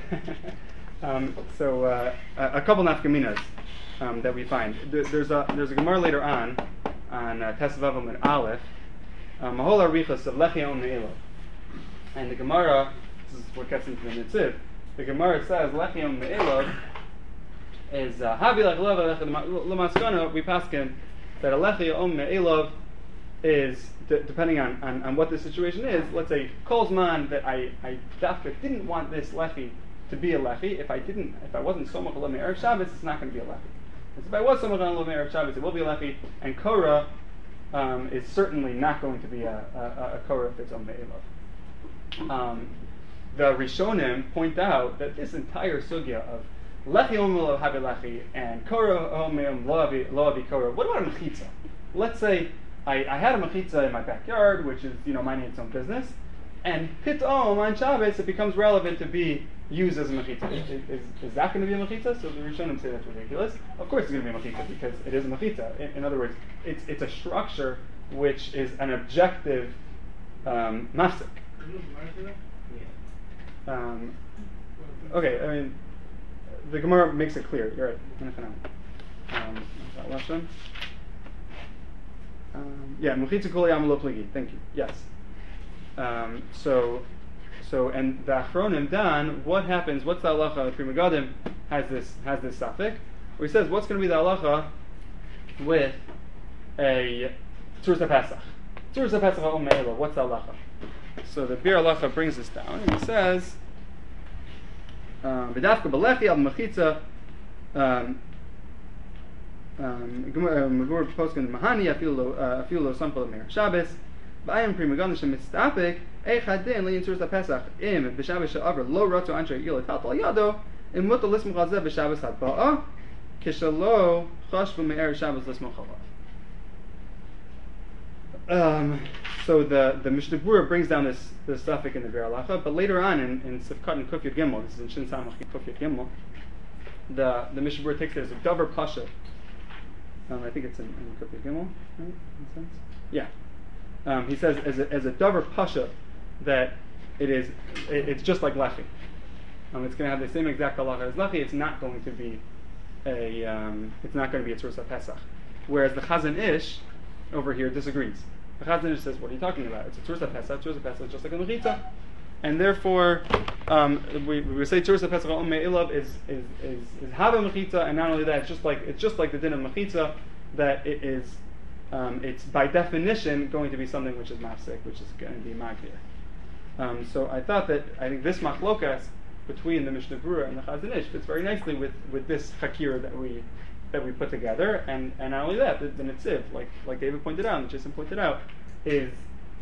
Speaker 1: a couple nafkaminas that we find. There's a Gemara later on Tesvav and Aleph, Mahol Arichas of Lechi Om Me'elov, and the Gemara. This is what gets into the Nitziv. The Gemara says Lechi Om Me'elov is Havi Lech Leva Lemaskana. We paskin that a Lechi Om Me'elov is depending on what the situation is. Let's say Kolzman that I didn't want this Lechi to be a Lechi. If I wasn't Somach Olam Erev Shabbos, it's not going to be a Lechi. If I was Somach Olam Erev Shabbos, it will be a Lechi. And Korah is certainly not going to be a Korah if it's Om Me'elov. The Rishonim point out that this entire sugya of Lechi Om Me'elov Havi Lechi and Korah Om Me'elov Lo Avi Korah. What about a Mechitza? Let's say I had a mechitza in my backyard, which is minding its own business, and pitom on Shabbos it becomes relevant to be used as a mechitza. Is that going to be a mechitza? So the Rishonim say that's ridiculous. Of course it's going to be a mechitza because it is a mechitza. In other words, it's a structure which is an objective mafsek. Okay, I mean the Gemara makes it clear. You're right. That last one. Mechitza kol yam lo pligi. Thank you. Yes. So, and the Achronim Dan, what happens? What's the halacha? The Pri Megadim has this suffix, where he says, what's going to be the halacha with a Tzuras HaPesach? Tzuras HaPesach Om Me'elov. What's the halacha? So the Bir halacha brings this down, and he says, V'dafka b'lechi al mechitza. Megor poskin mahani afilu lo sampol mer Shabbos. V'ayim Pri Megadim shemitztapik echadin leyin Tzuras HaPesach im b'Shabbos she'aver lo ratzu ansher yil etat al yado im mutar lismach al zeh b'Shabbos haba'a kishalo chashvu me'erev Shabbos lismach alav. So the Mishnah Berurah brings down this suffix in the Bir Halacha, but later on in Sifkat and Kuf Yud Gimel, this is in Shin Samach Kuf Yud Gimel, the Mishnah Berurah takes it as a davar pasha. I think it's in Kuf Yud Gimel, right? In a sense, yeah. He says as a davar pasha that it's just like lechi. It's going to have the same exact halacha as lechi. It's not going to be a Tzuras HaPesach. Whereas the Chazon Ish over here disagrees. The Chazon Ish says, "What are you talking about? It's a Tzuras HaPesach. Tzuras HaPesach is just like a mechitza." And therefore, we say Tzuras HaPesach Om Me'elov is Hava Mechitza, and not only that, it's just like the din of Mechitza, that it is it's by definition going to be something which is mafsek, which is going to be magdir. So I think this machlokas between the Mishnah Berurah and the Chazon Ish fits very nicely with this hakir that we put together, and not only that, the Nitziv, like David pointed out, and Jason pointed out, is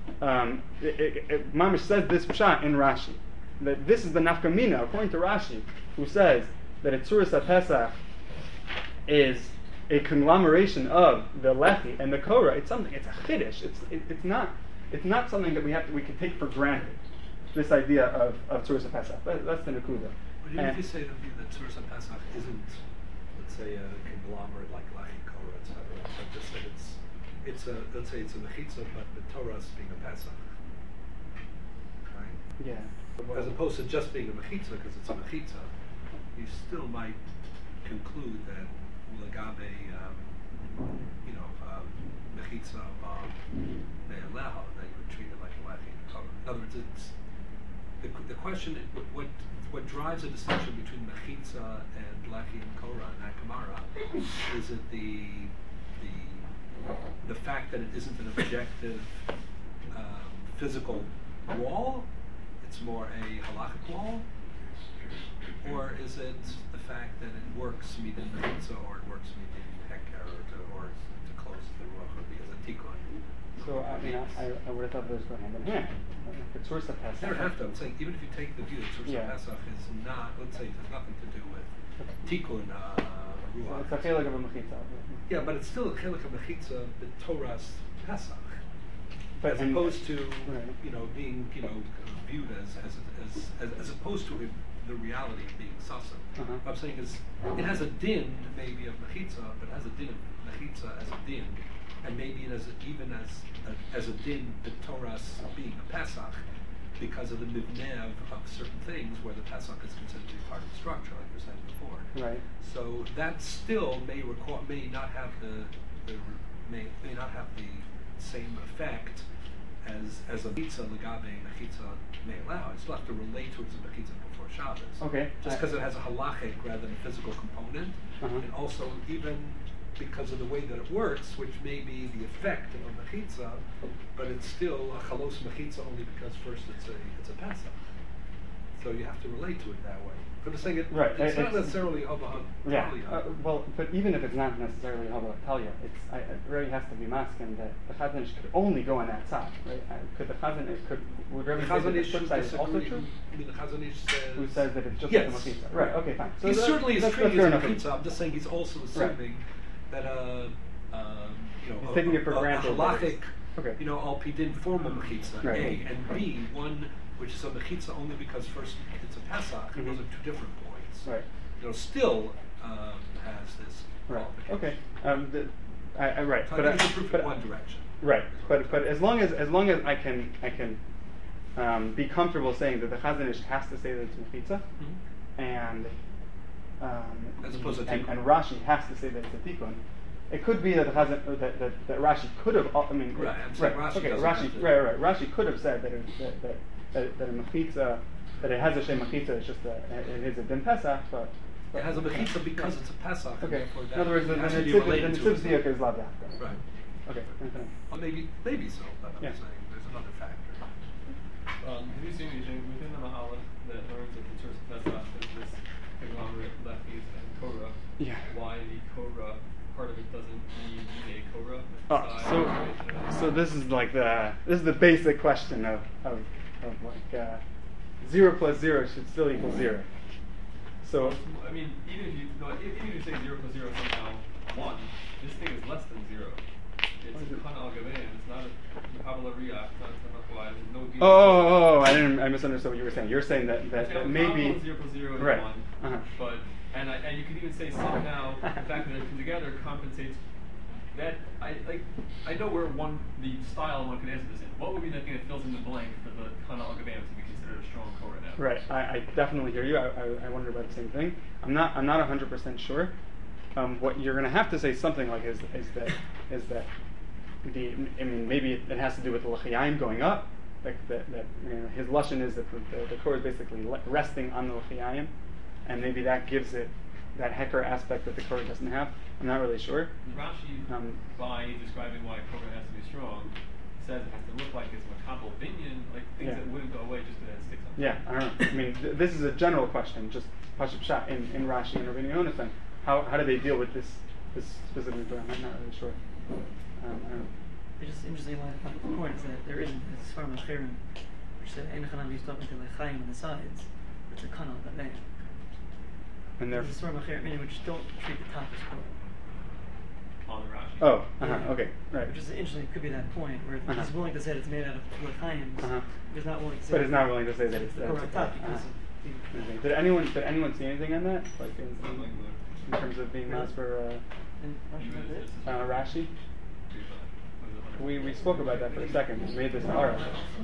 Speaker 1: Mamish says this pshat in Rashi, that this is the nafkamina, according to Rashi, who says that a Tzuras HaPesach is a conglomeration of the lechi and the korah. It's a chiddush. It's not something that we can take for granted. This idea of Tzuras HaPesach. That's the nekuda.
Speaker 2: But even if you say that Tzuras HaPesach isn't, let's say, a conglomerate like lechi, korah, etc., but just that it's a, let's say it's a mechitza, but the Torah is being a Pesach, right?
Speaker 1: Yeah.
Speaker 2: As opposed to just being a mechitza, because it's a mechitza, you still might conclude that legabe, mechitza me'eleha, that you would treat it like a lechi. In other words, it's the question. What drives a distinction between mechitza and lechi and korah and akamara? Is it the fact that it isn't an objective physical wall? It's more a halachic wall. Or is it the fact that it works midin mechitza, or it works midin heker, or to close the ruach, or because of tikkun?
Speaker 1: So I mean, I would have thought those go hand in hand. If it's Sursa Pesach.
Speaker 2: You don't have to. I'm saying even if you take the view that Sursa
Speaker 1: Yeah.
Speaker 2: Pesach is not, let's say it has nothing to do with tikkun
Speaker 1: So
Speaker 2: ruach.
Speaker 1: it's a chelik of a mechitza.
Speaker 2: Yeah, but it's still a chelik of mechitza, the Torah's Pesach.
Speaker 1: But
Speaker 2: As
Speaker 1: and-
Speaker 2: opposed to,
Speaker 1: right.
Speaker 2: being, viewed as opposed to the reality of being sasa.
Speaker 1: Uh-huh.
Speaker 2: What I'm saying is, it has a din maybe of mechitza, but it has a din of mechitza as a din, and maybe it has even as a din the Torah's being a Pesach, because of the mivneh of certain things where the Pesach is considered to be part of the structure, like you said before.
Speaker 1: Right.
Speaker 2: So that still may not have may not have the same effect as a mitzvah legabe mechitza may allow. It still have to relate to it as a mechitza before Shabbos.
Speaker 1: Okay.
Speaker 2: Just because it has a halachic rather than a physical component, and also even because of the way that it works, which may be the effect of a mechitza, but it's still a chalos mechitza only because first it's a Pesach. So you have to relate to it that way. But I'm saying
Speaker 1: Right.
Speaker 2: it's not necessarily
Speaker 1: Yeah. Well, but even if it's not necessarily Hava Talia, it really has to be masking that the Chazon Ish could only go on that side, right? Could the Chazon Ish would Rabbi say that the flip side is also true?
Speaker 2: I mean, the Chazon Ish says
Speaker 1: Who says that it's just
Speaker 2: yes.
Speaker 1: like a mechitza? Right. Okay. Fine. So
Speaker 2: He certainly is
Speaker 1: that's
Speaker 2: treating
Speaker 1: fair
Speaker 2: it as a
Speaker 1: enough.
Speaker 2: mechitza. I'm just saying he's also assuming that
Speaker 1: He's taking it for granted
Speaker 2: a
Speaker 1: that
Speaker 2: halachic,
Speaker 1: okay.
Speaker 2: Al Pidin form of mechitza,
Speaker 1: Right.
Speaker 2: A, and B, one which is a mechitza only because first it's a Pesach, and those are two different points.
Speaker 1: Right.
Speaker 2: Still has this
Speaker 1: Right.
Speaker 2: qualification.
Speaker 1: Okay. Right.
Speaker 2: So
Speaker 1: But
Speaker 2: I think it's a proof in one direction.
Speaker 1: Right. But as long as I can be comfortable saying that the Chazon Ish has to say that it's mechitza, and
Speaker 2: As opposed to
Speaker 1: and
Speaker 2: tikkun.
Speaker 1: Rashi has to say that it's a tikkun. It could be that the Chazon that Rashi could have. I mean,
Speaker 2: Right, I'm saying Rashi
Speaker 1: okay.
Speaker 2: doesn't
Speaker 1: Rashi.
Speaker 2: have to-
Speaker 1: Right. Rashi could have said that a mechitza, that it has a shem mechitza. It's just it is a din Pesach, but.
Speaker 2: It has a mechitza because it's a Pesach. and
Speaker 1: Okay.
Speaker 2: therefore
Speaker 1: In
Speaker 2: that
Speaker 1: other words, the
Speaker 2: has to be related to it.
Speaker 1: Tzivziyuk is lav dafka.
Speaker 2: Right.
Speaker 1: Okay.
Speaker 2: Or maybe so, but I'm
Speaker 1: Yeah.
Speaker 2: saying there's another factor.
Speaker 7: Have you seen anything within the Mahalach that learns that the Source of Pesach is this conglomerate lefties and Korah?
Speaker 1: Yeah.
Speaker 7: Why the Korah part of it doesn't need a Korah?
Speaker 1: So this is like the basic question of like 0 plus 0 should still equal 0. So
Speaker 7: I mean, even if you say 0 plus 0 somehow 1, this thing is less than 0. It's Kana al Gavein. It's not a Kabbalah Riyah. It's not a Tanakh. There's no deal.
Speaker 1: I misunderstood what you were saying. You're saying that maybe
Speaker 7: 0 plus 0 is
Speaker 1: right.
Speaker 7: 1. But and you could even say somehow the fact that they come together compensates. That I know where the style one can answer this in. What would be the thing that fills in the blank for the Kana al Gavein to be considered a strong Korah now?
Speaker 1: Right. I definitely hear you. I wondered about the same thing. I'm not 100% sure. What you're going to have to say something like is that maybe it has to do with the l'chiyayim going up. Like that his lashon is that the Korah is basically resting on the l'chiyayim, and maybe that gives it that heker aspect that the Korah doesn't have. I'm not really sure.
Speaker 7: Rashi, by describing why Korah has to be strong, says it has to look like it's makabel binyan, like things that wouldn't go away just because it sticks on.
Speaker 1: Yeah, I don't know. I mean, this is a general question, just Pashut Pshat in Rashi and Rabbeinu Yonasan. How do they deal with this specific Korah? I'm not really sure. I don't know.
Speaker 6: It's just interesting line of the point is that there isn't this Sfarim Achirim, which said Ein Chanam is talking to L'chaim on the sides, it's a Kana al Gavein.
Speaker 1: And they're
Speaker 6: There's a Sfarim Achirim which don't treat the top as Korah.
Speaker 7: On the Rashi.
Speaker 1: Oh, okay, right.
Speaker 6: Which is interesting. It could be that point where he's willing to say that it's made out of l'chaim. He's not willing to say.
Speaker 1: But he's not willing to say that it's
Speaker 6: the Korah on top because of
Speaker 1: Did anyone see anything on that? Like in terms of being mass for Rashi? We spoke about that for a second. We made this aura.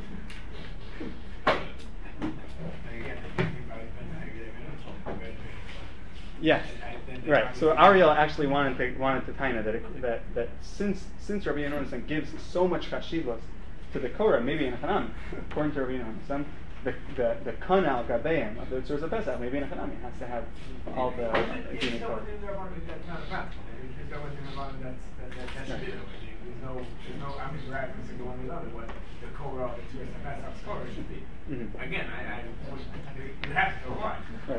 Speaker 1: Yes, right. So Ariel actually wanted to taina that since Rabbi Yonasan gives so much chashivos to the Korah, maybe in a Chanam, according to Rabbi Yonasan, the kanal gabeim of the source of Pesach, maybe in a Chanam, has to have all the Korah.
Speaker 8: there's no ambiguity between single one and the other. What the core of the two Pesach score should be.
Speaker 1: Mm-hmm.
Speaker 8: Again, you have to go right.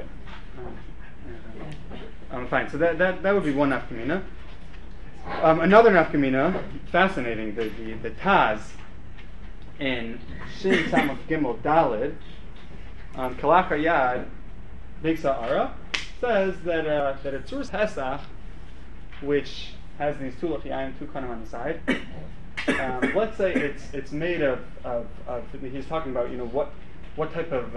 Speaker 1: Right. Fine. So that would be one nafkamina. Another nafkamina, fascinating. The Taz in Shin Samach Gimel Dalid on Kalach Hayad Big Sa'ara says that a Tzuras Pesach, which has these two lachiyayim, two kanim on the side, let's say it's made of he's talking about what type of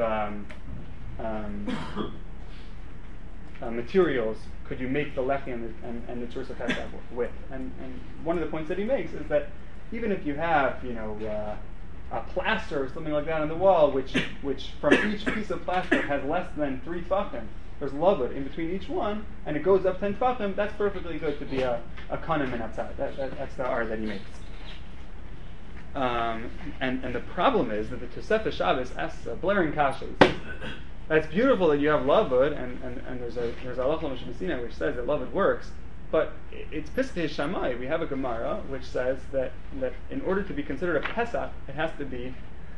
Speaker 1: materials could you make the lechi and the Tzuras Pesach with? And one of the points that he makes is that even if you have a plaster or something like that on the wall, which from each piece of plaster has less than 3 tfachim, there's lavud in between each one, and it goes up 10 tfachim, that's perfectly good to be a kanim and outside. That's the R that he makes. And the problem is that the Tosefes Shabbos asks a blaring kasha. That's beautiful that you have lavud, and there's a halacha l'mishmesina which says that lavud works, but it's Piskei Shammai. We have a Gemara which says that in order to be considered a Pesach, it has to be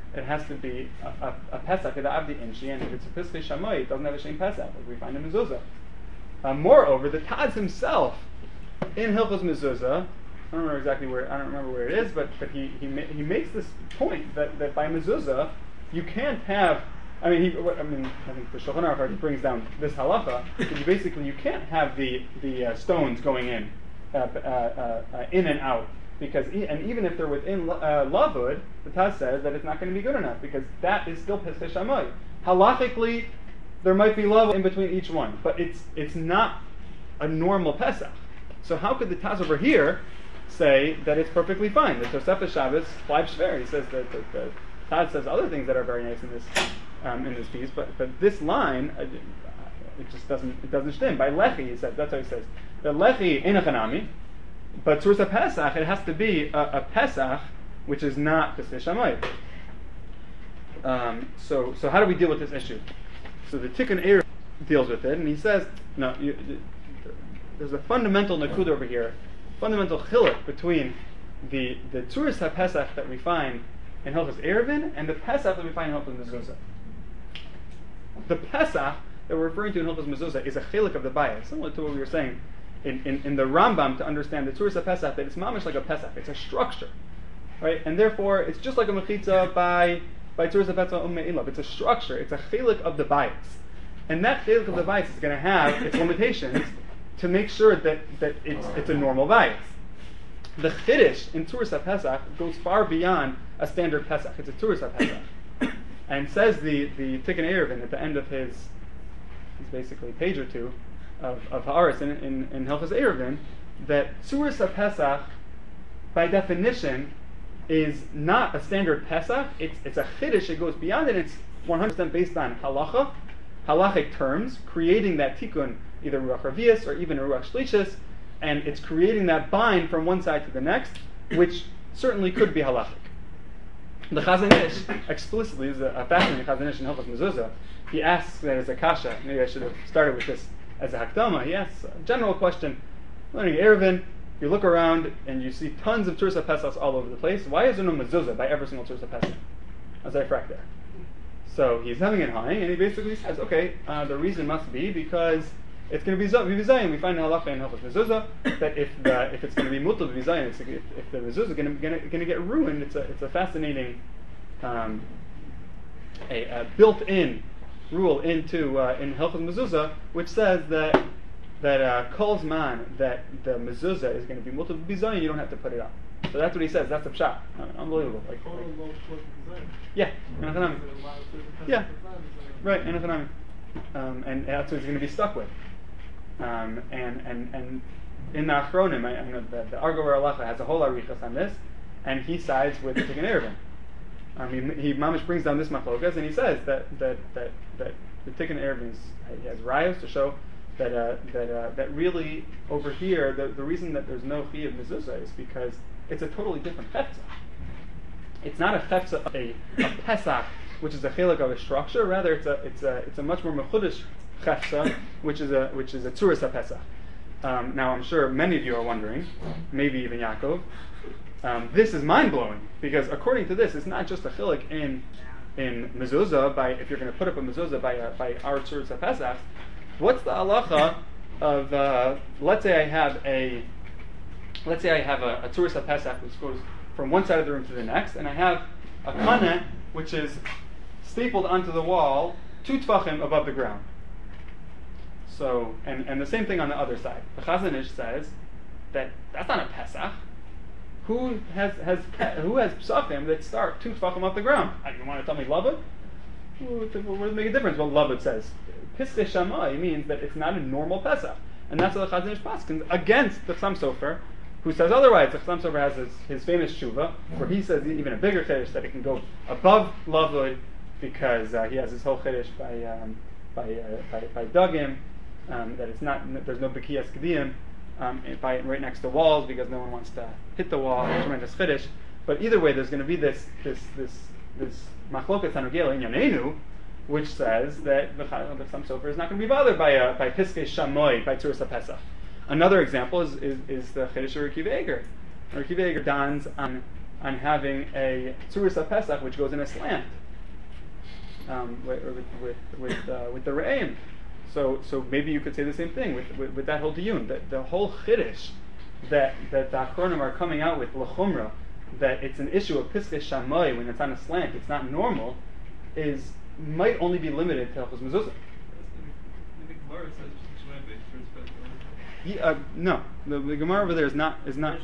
Speaker 1: a Pesach at the Avdi Inshi, and if it's a Piskei Shammai, it doesn't have a Shem Pesach, like we find in Mezuzah. Moreover, the Taz himself in Hilchos Mezuzah, I don't remember where it is, but he makes this point that by Mezuzah you can't have. I think the Shulchan Aruch brings down this halacha. You can't have the stones going in and out, because even if they're within lavud, the Taz says that it's not going to be good enough, because that is still Piskei Shammai. Halachically, there might be lavud in between each one, but it's not a normal Pesach. So how could the Taz over here say that it's perfectly fine? The Tosefes Shabbos, Fleib Shver, he says that the Taz says other things that are very nice in this piece, but this line, it just doesn't stem. By lechi, he says, that's how he says. The lechi ain't a chanami, but Tzuras Pesach, it has to be a Pesach which is not Piskei Shammai. So how do we deal with this issue? So the Tikkun Eir deals with it, and he says, no, there's a fundamental nakuda over here, fundamental chiluk between the Tzuras HaPesach that we find in Hilchos Eruvin and the Pesach that we find in Hilchos Mezuzah. The Pesach that we're referring to in Hilchos Mezuzah is a chiluk of the bayis, similar to what we were saying in the Rambam to understand the Tzuras HaPesach, that it's mamish like a Pesach, it's a structure, right? And therefore, it's just like a mechitza by Tzuras HaPesach Me'ilav. It's a structure, it's a chiluk of the bayis. And that chiluk of the bayis is going to have its limitations to make sure that it's a normal bayis. The Chiddush in Tzuras HaPesach goes far beyond a standard Pesach. It's a Tzuras HaPesach. And says the Tikkun Eruvin at the end of his basically page or two of Haaretz in Hilchos Eruvin, that Tzuras HaPesach, by definition, is not a standard Pesach. It's a Chiddush. It goes beyond it. It's 100% based on halachic terms, creating that tikkun, either Ruach Revius or even Ruach Shlishis, and it's creating that bind from one side to the next, which certainly could be halachic. The Chazon Ish explicitly is a fascinating Chazon Ish in Hilchos Mezuzah. He asks that as a kasha. Maybe I should have started with this as a hakdama. He asks a general question. Learning Eruvin, you look around and you see tons of Tzuras HaPesach all over the place. Why is there no mezuzah by every single Tzuras HaPesach? As I frack there. So he's having it high, and he basically says, okay, the reason must be because it's going to be Vizayin. We find in Halacha and Hilchos Mezuzah that if it's going to be mutal Vizayin, if the mezuzah is going to get ruined, it's a fascinating a built-in rule into in Hilchos Mezuzah, which says that kol zman that the mezuzah is going to be mutal Vizayin, you don't have to put it up. So that's what he says. That's a pshat. Unbelievable. Yeah, yeah, right, and that's what he's going to be stuck with. And in the Achronim, I know the Argover Halacha has a whole arichas on this, and he sides with the Tikkun Eruvin. He mamish brings down this machlokas, and he says that the Tikkun Eruvin has rayos to show that really over here the reason that there's no chi of mezuzah is because it's a totally different chefza. It's not a chefza, a pesach, which is a chiluk of a structure. Rather, it's a much more mechudesh chefza, which is a Tzuras HaPesach. Now, I'm sure many of you are wondering, maybe even Yaakov, this is mind blowing because according to this, it's not just a chiluk in mezuzah by if you're going to put up a mezuzah by our tzuras Pesach. What's the halacha of let's say I have a tzuras Pesach which goes from one side of the room to the next, and I have a kaneh which is stapled onto the wall 2 tefachim above the ground. So and the same thing on the other side. The Chazon Ish says that that's not a Pesach. Who has psachim that start 2 tefachim off the ground? You want to tell me lavud? What does it make a difference? What lavud says? Piskei Shammai means that it's not a normal Pesach, and that's what the Chazon Ish paskins against the Chassam Sofer, who says otherwise. The Chassam Sofer has his famous tshuva, where he says even a bigger chiddush that it can go above lavud because he has his whole chiddush by dugim, that it's not there's no bekiyas kediyim. Right next to walls because no one wants to hit the wall. Tremendous chiddush. But either way, there's going to be this machloket tanugel in Yanenu, which says that the Chassam Sofer is not going to be bothered by piskei shamoy by tzuras Pesach. Another example is the chiddush of Rekiv Eger. Rekiv Eger dons on having a tzuras Pesach which goes in a slant with the re'im. So maybe you could say the same thing with that whole diyun. That the whole chiddush that the Achronim are coming out with l'chumra, that it's an issue of piskei shamoy when it's on a slant, it's not normal, might only be limited to Hilchos Mezuzah. No, the Gemara over there is not.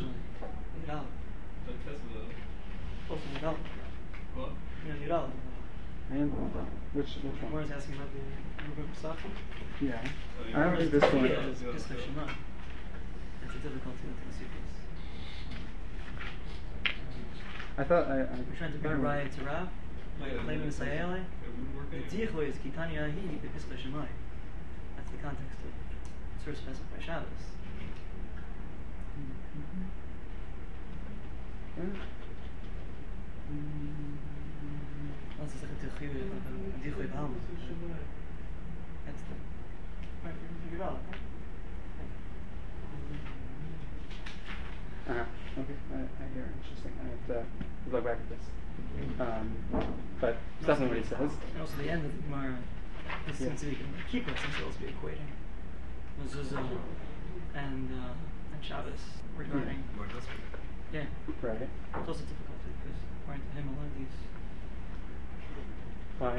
Speaker 1: And which one?
Speaker 6: Gemara is asking about the Ruben Pesachim.
Speaker 1: Yeah. I don't think this one.
Speaker 6: It's Piskei Shammai. It's a difficulty with the Sifis.
Speaker 1: I thought
Speaker 6: We're trying to bring a riot to Rav. Claiming the Sayele. The Dicho is Kitani Ahi, the Piskei Shammai. That's the context of Tzuras Pesach by Shabbos. That's like a Dicho B'Halma. That's the right, we're going to figure it out.
Speaker 1: Okay, I hear. Interesting. I have to look back at this. But it's definitely what he says.
Speaker 6: And also the end of the Gemara is seems to be keep us themselves be equating mezuzah and Shabbos regarding. Yeah.
Speaker 1: Right.
Speaker 6: It's also difficult because according to him a lot of these.
Speaker 1: Why?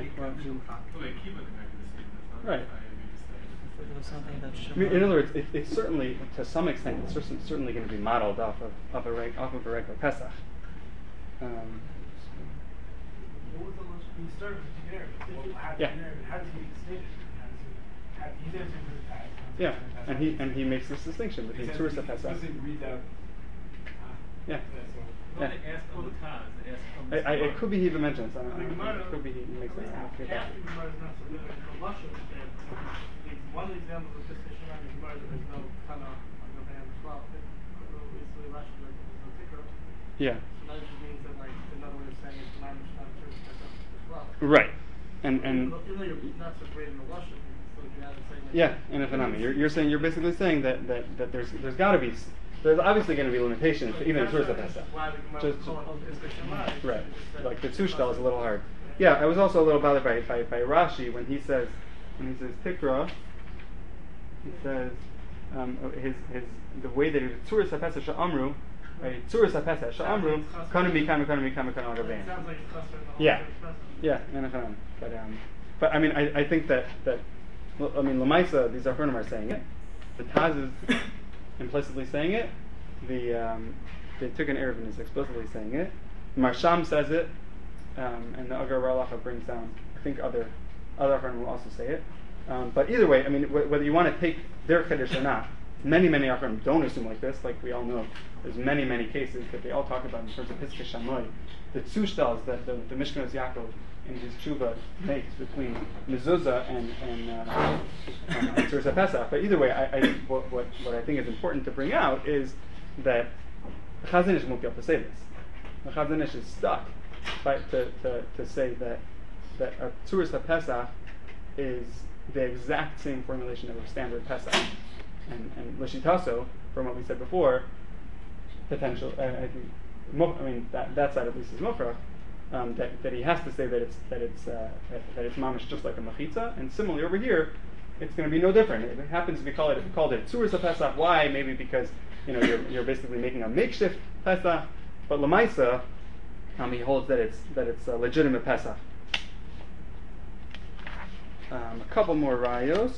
Speaker 1: Right.
Speaker 6: There was something about
Speaker 1: I mean, in other words, it's certainly, to some extent, it's certainly going to be modeled off of a regular Pesach. Yeah.
Speaker 8: How does he state it? He's answering for the past.
Speaker 1: Yeah, and he makes this distinction between tzuras Pesach. Yeah.
Speaker 5: Well, they ask on the Taz, they ask on the
Speaker 1: It could be he even mentions. I don't know.
Speaker 4: Gemara-
Speaker 1: It could be he makes that.
Speaker 4: Half the Gemara is not so good at the Lashon. One of the examples of Piskei Shammai in Gemara there is no Kana on the band as well. Basically, Rashi there's no Tikra.
Speaker 1: Yeah.
Speaker 4: So that just means that like another way of saying it's not Tzuras Pesach as well.
Speaker 1: Right. And
Speaker 4: Even though you're not so great in the Lashon, so you have to say like
Speaker 1: yeah, in a phenomenon. You're basically saying that there's got to be. There's obviously going to be limitations, even in Tzuras Pesach. Right, like the Tushtal is a little hard. Yeah, I was also a little bothered by Rashi when he says Tikra. He says the way that it was Tzuras Pesach Sha'amru, right? Tzuras Pesach Sha'amru, Kanami Agavein. Yeah, but I mean I think that Lamaisa, these Achronim are saying it. The Taz is implicitly saying it. The Tikkun Eruvin is explicitly saying it. Marsham says it, and the Agar Ralacha brings down. I think other Achronim will also say it. But either way, I mean, whether you want to take their chiddush or not, many Achronim don't assume like this. Like we all know, there's many cases that they all talk about in terms of Piskei Shammai. The tzushtas that the Mishkanos Yaakov in his tshuva makes between mezuzah and Tzuras Pesach. But either way, what I think is important to bring out is that the Chazon Ish won't be able to say this. The Chazon Ish is stuck to say that a Tzuras Pesach is the exact same formulation of a standard Pesach. And L'shitaso, from what we said before, potential. I think I mean that side at least is mofrach. That he has to say that it's mamish just like a machitza, and similarly over here, it's going to be no different. It happens to be called it tzuras Pesach. Why? Maybe because you're basically making a makeshift Pesach, but lemaisa, he holds that it's a legitimate Pesach. A couple more rayos.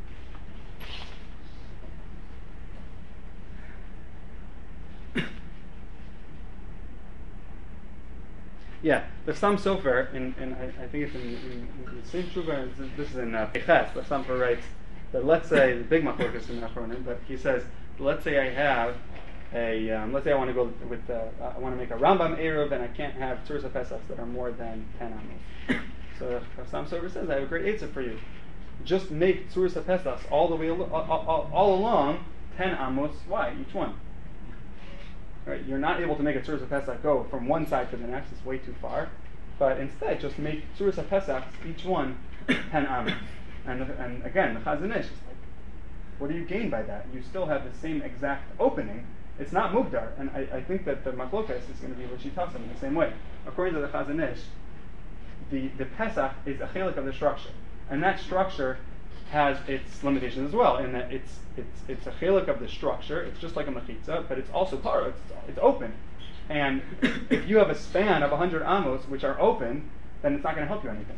Speaker 1: Yeah, the Sam Sofer, and I think it's in the same Shuvah, this is in Peches, the Samfer writes that let's say, the big machlokas in Achronim, but he says, let's say I have let's say I want to go with, I want to make a Rambam Eruv, and I can't have Tzuras Pesach that are more than 10 amos. So the Sam Sofer says, I have a great answer for you. Just make Tzuras Pesach all the way, all along, 10 amos, why? Each one. Right, you're not able to make a Tzuras Pesach go from one side to the next, it's way too far. But instead, just make Tzuras Pesach, each one 10 amos. And again, the Chazon Ish is like, what do you gain by that? You still have the same exact opening. It's not Mugdar. And I think that the Machlokas is going to be L'Shitasim in the same way. According to the Chazon Ish, the Pesach is a chelik of the structure. And that structure has its limitations as well, in that it's a chelik of the structure. It's just like a mechitza, but it's also par. It's open, and if you have a span of 100 amos which are open, then it's not going to help you anything.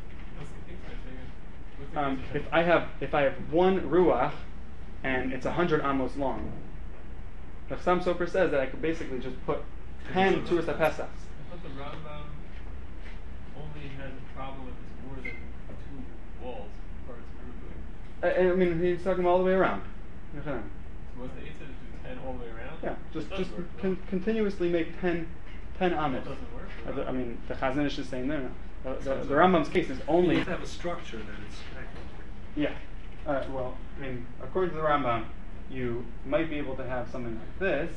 Speaker 1: If I have one ruach and it's 100 amos long, the Sam Sofer says that I could basically just put 10 Tzuras Pesachs.
Speaker 7: I thought the Rambam only had a problem with this more than 2 walls.
Speaker 1: I mean, he's talking all the way around.
Speaker 7: So was the 8 to do 10 all the way around?
Speaker 1: Yeah, just continuously make 10 amos.
Speaker 7: That doesn't work.
Speaker 1: I mean, the Chazon Ish is saying no. The Rambam's case is only.
Speaker 2: You have to have a structure that it's connected.
Speaker 1: Yeah. Well, I mean, according to the Rambam, you might be able to have something like this.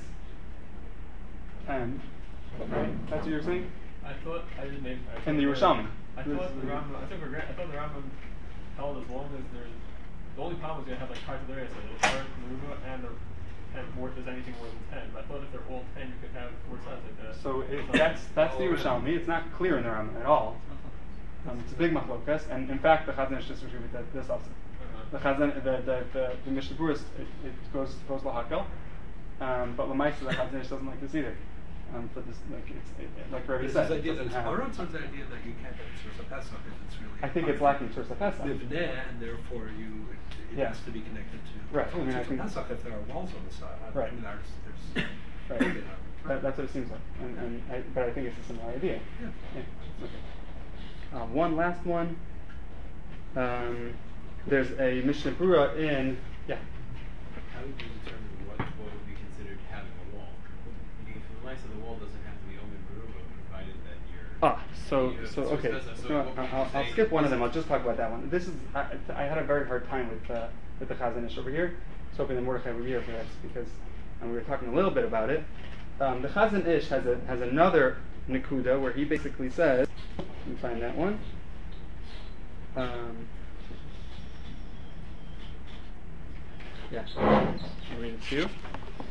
Speaker 1: 10. Right? That's what you're saying?
Speaker 7: I thought I didn't make.
Speaker 1: And the Yerushalmi.
Speaker 7: I thought the Rambam held as long as there's. The only problem is you have like Kartalaria, so the Shar, Meruba, and the 10 more. There's anything more than 10. But I thought if they're all 10, you could have 4 sides like that.
Speaker 1: So that's the Yerushalmi. It's not clear in the Rambam at all. It's a big machlokas, and in fact, the Chazon Ish disagrees with this also. The Chazon, the Mishnah Berurah, it goes lahakel, but Lamaisa, the Chazon Ish doesn't like this either. For this, like Rabbi said,
Speaker 2: this idea that it's haram, so it's the idea that you can't have Tzuras Pesach because it's really.
Speaker 1: I think it's lacking Tzuras Pesach.
Speaker 2: Livneh, and therefore it has to be connected to.
Speaker 1: Right. I mean, I
Speaker 2: Tzuras
Speaker 1: think
Speaker 2: Pesach if there are walls on the side.
Speaker 1: Right.
Speaker 2: I mean, there's
Speaker 1: right. That's what it seems like, but I think it's a similar idea.
Speaker 2: Yeah.
Speaker 1: Okay. One last one. There's a Mishnah Berurah in
Speaker 5: How would you determine what would be considered having a wall? Meaning, if the lights of the wall doesn't have to be omen beruba, provided that you're.
Speaker 1: Okay. I'll skip one of them. I'll just talk about that one. This is I had a very hard time with the Chazon Ish over here. I was hoping that Mordechai would be here for this because we were talking a little bit about it. The Chazon Ish has another Nekuda where he basically says, let me find that one. I'll read it to you.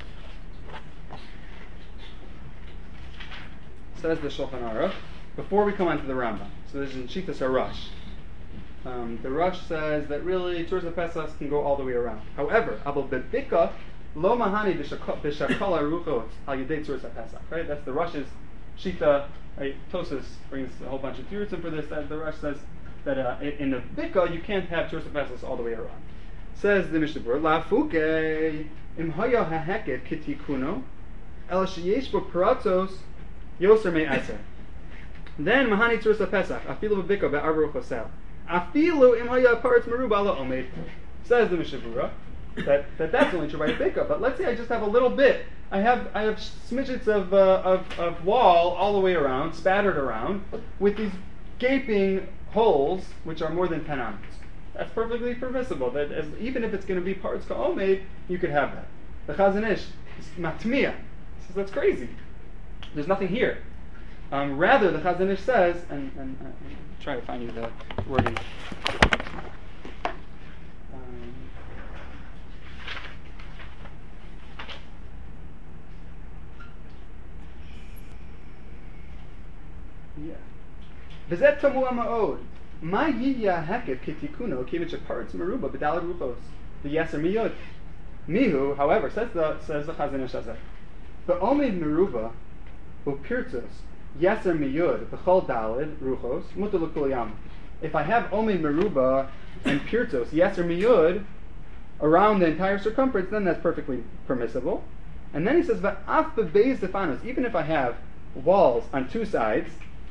Speaker 1: Says the Shulchan Aruch, before we come on to the Rambam. So this is in Shitas HaRush. The Rush says that really Tzuras Pesach can go all the way around. However, Abel Bebika Lo Mahani B'Shakala Ruchot Al Yedei Tzuras Pesach. Right? That's the Rush's Shita. Right? Tosas brings a whole bunch of Tirutzim for this. That the Rush says that in the Bika you can't have Tzuras Pesach all the way around. Says the Mishnah Berurah, La Fuke Im Haya Haheket Kitikuno El Sheyesh Bo Paratos Yoser Me Eser. Then Mahani Tzuras Pesach Afilu Bebika Be'arba Ruchosel. Afilu Im Haya Paratz Meruba Lo Omed. Says the Mishnah Berurah that's only true by Bika. But let's say I just have a little bit. I have smidgets of wall all the way around, spattered around, with these gaping holes which are more than 10 amos. That's perfectly permissible. That even if it's going to be parts ka'omed, you could have that. The Chazon Ish is matmiya. Says that's crazy. There's nothing here. Rather, the Chazon Ish says, and try to find you the wording. V'zet tamua ma'od. Ma yiyya hekef kitikuno kivit sheparitz meruba b'dalad ruchos v'yeser miyud. Mihu, however, says the Chazon Ish Hazeh, Ba'omid meruba upirtus yeser miyud b'chol dalad ruchos mutar l'kul yam. If I have omid meruba and pirtus yeser miyud around the entire circumference, then that's perfectly permissible. And then he says, Va'af bebeis defanos, even if I have walls on two sides,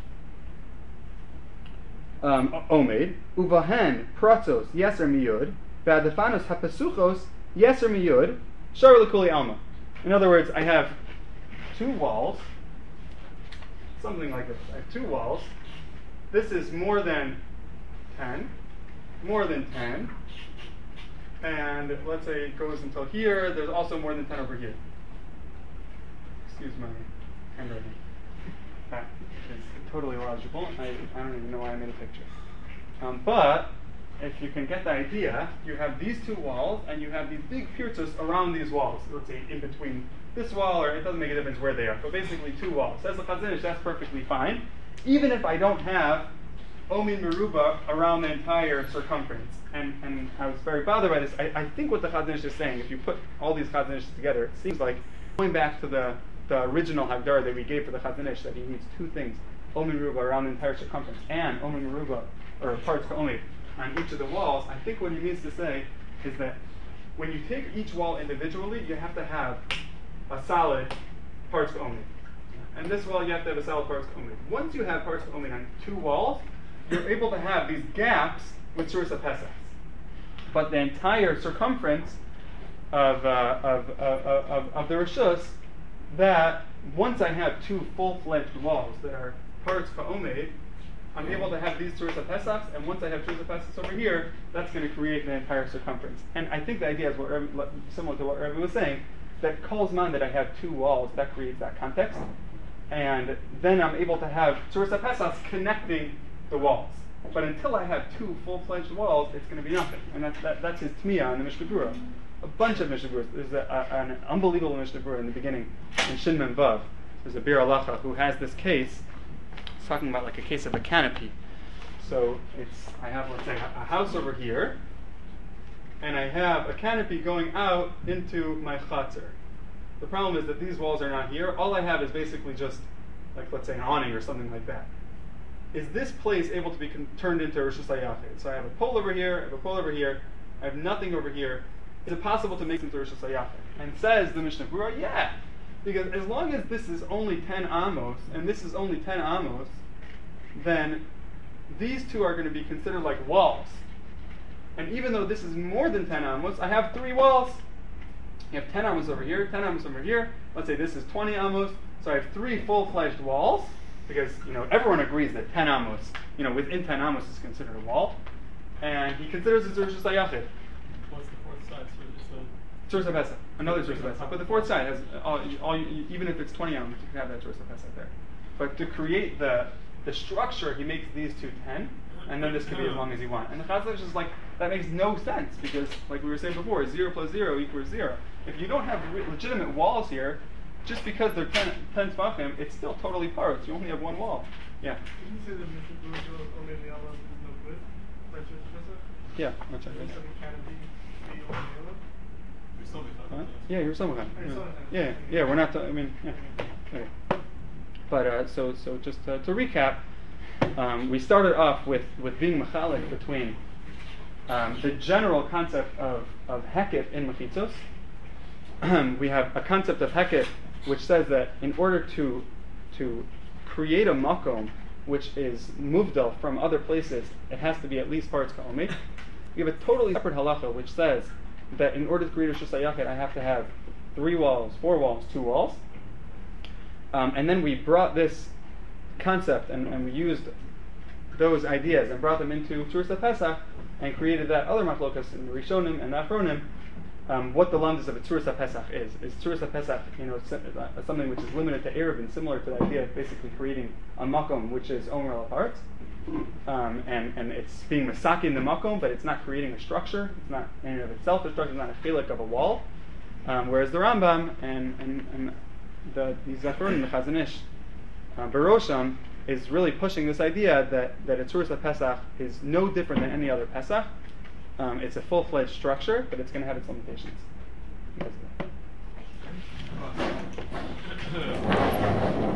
Speaker 1: omid, uvahen pratzos yeser miyud, va'defanos hapesuchos yeser miyud, shar l'kuli alma. In other words, I have two walls, something like this. I have two walls. This is more than 10, and let's say it goes until here. There's also more than 10 over here. Excuse my handwriting. That is totally illegible. I don't even know why I made a picture. But if you can get the idea, you have these two walls, and you have these big pirtus around these walls. Let's say in between this wall, or it doesn't make a difference where they are. But basically two walls. Says the Chazon Ish, that's perfectly fine, even if I don't have Omin Meruba around the entire circumference. And I was very bothered by this. I think what the Chazon Ish is saying, if you put all these Chazon Ishes together, it seems like going back to the original Hagdara that we gave for the Chazon Ish, that he needs two things: Omin Meruba around the entire circumference, and Omin Meruba, or parts only, on each of the walls. I think what he means to say is that when you take each wall individually, you have to have a solid parts only. And this wall, you have to have a solid parts only. Once you have parts only on two walls, you're able to have these gaps with Tzuras HaPesach. But the entire circumference of the Rishus, that once I have two full-fledged walls that are parts Ka'omed, I'm able to have these Tzuras HaPesach, and once I have Tzuras HaPesach over here, that's going to create the entire circumference. And I think the idea is similar to what Rebbe was saying, that Kol Zman that I have two walls, that creates that context. And then I'm able to have Tzuras HaPesach connecting the walls. But until I have two full-fledged walls, it's going to be nothing. And that's his Tmiyah in the Mishnah Berurah. A bunch of Mishnah Berurahs. There's an unbelievable Mishnah Berurah in the beginning, in Shin Mem Vav. There's a Bir Alacha who has this case. It's talking about like a case of a canopy. So I have, let's say, a house over here, and I have a canopy going out into my chatzar. The problem is that these walls are not here. All I have is basically just, like, let's say, an awning or something like that. Is this place able to be turned into Rosh Hashanah? So I have a pole over here, I have a pole over here, I have nothing over here. Is it possible to make it into Rosh Hashanah? And says the Mishnah Berurah, yeah. Because as long as this is only 10 amos, and this is only 10 amos, then these two are going to be considered like walls. And even though this is more than 10 amos, I have 3 walls. You have 10 amos over here, 10 amos over here. Let's say this is 20 amos, so I have 3 full-fledged walls. Because everyone agrees that 10 amos, within 10 amos is considered a wall, and he considers it Rosh Hashanah.
Speaker 7: What's the fourth side?
Speaker 1: Tzuras HaPesach, another Tzuras HaPesach. But the fourth side has even if it's 20 amos, you can have that Tzuras HaPesach there. But to create the structure, he makes these two 10, and then this can be as long as you want. And the Chazon Ish is like, that makes no sense, because like we were saying before, 0 plus 0 equals 0. If you don't have legitimate walls here, just because they're 10 tzmachim, it's still totally parts. You only have one wall. Yeah.
Speaker 4: Did you say that Mishnah Berurah only the Allah is no good? By Tzuras HaPesach?
Speaker 1: Yeah. I'll check
Speaker 4: Can
Speaker 1: this.
Speaker 4: be only the Allah?
Speaker 1: Yeah, you're someone. Yeah. We're not. Yeah. Okay. But so just to recap, we started off with being mechalik between the general concept of hekef in mechitzos. We have a concept of hekef which says that in order to create a makom which is muvdal from other places, it has to be at least parts ka'omed. We have a totally separate halacha which says that in order to create a Rosh Hashanah, I have to have 3 walls, 4 walls, 2 walls. And then we brought this concept and we used those ideas and brought them into Tzuras HaPesach and created that other machlokas in Rishonim and Achronim. What the lamdas of a Tzuras HaPesach is Tzuras HaPesach, something which is limited to Eruvin, similar to the idea of basically creating a makom which is omer al parts, and it's being masaki in the makom, but it's not creating a structure. It's not in and of itself a structure. It's not a chelik of a wall. Whereas the Rambam and the Zachron and the Chazon Ish, Barosham, is really pushing this idea that a Tzuras Pesach is no different than any other Pesach. It's a full-fledged structure, but it's going to have its limitations.
Speaker 2: Yes.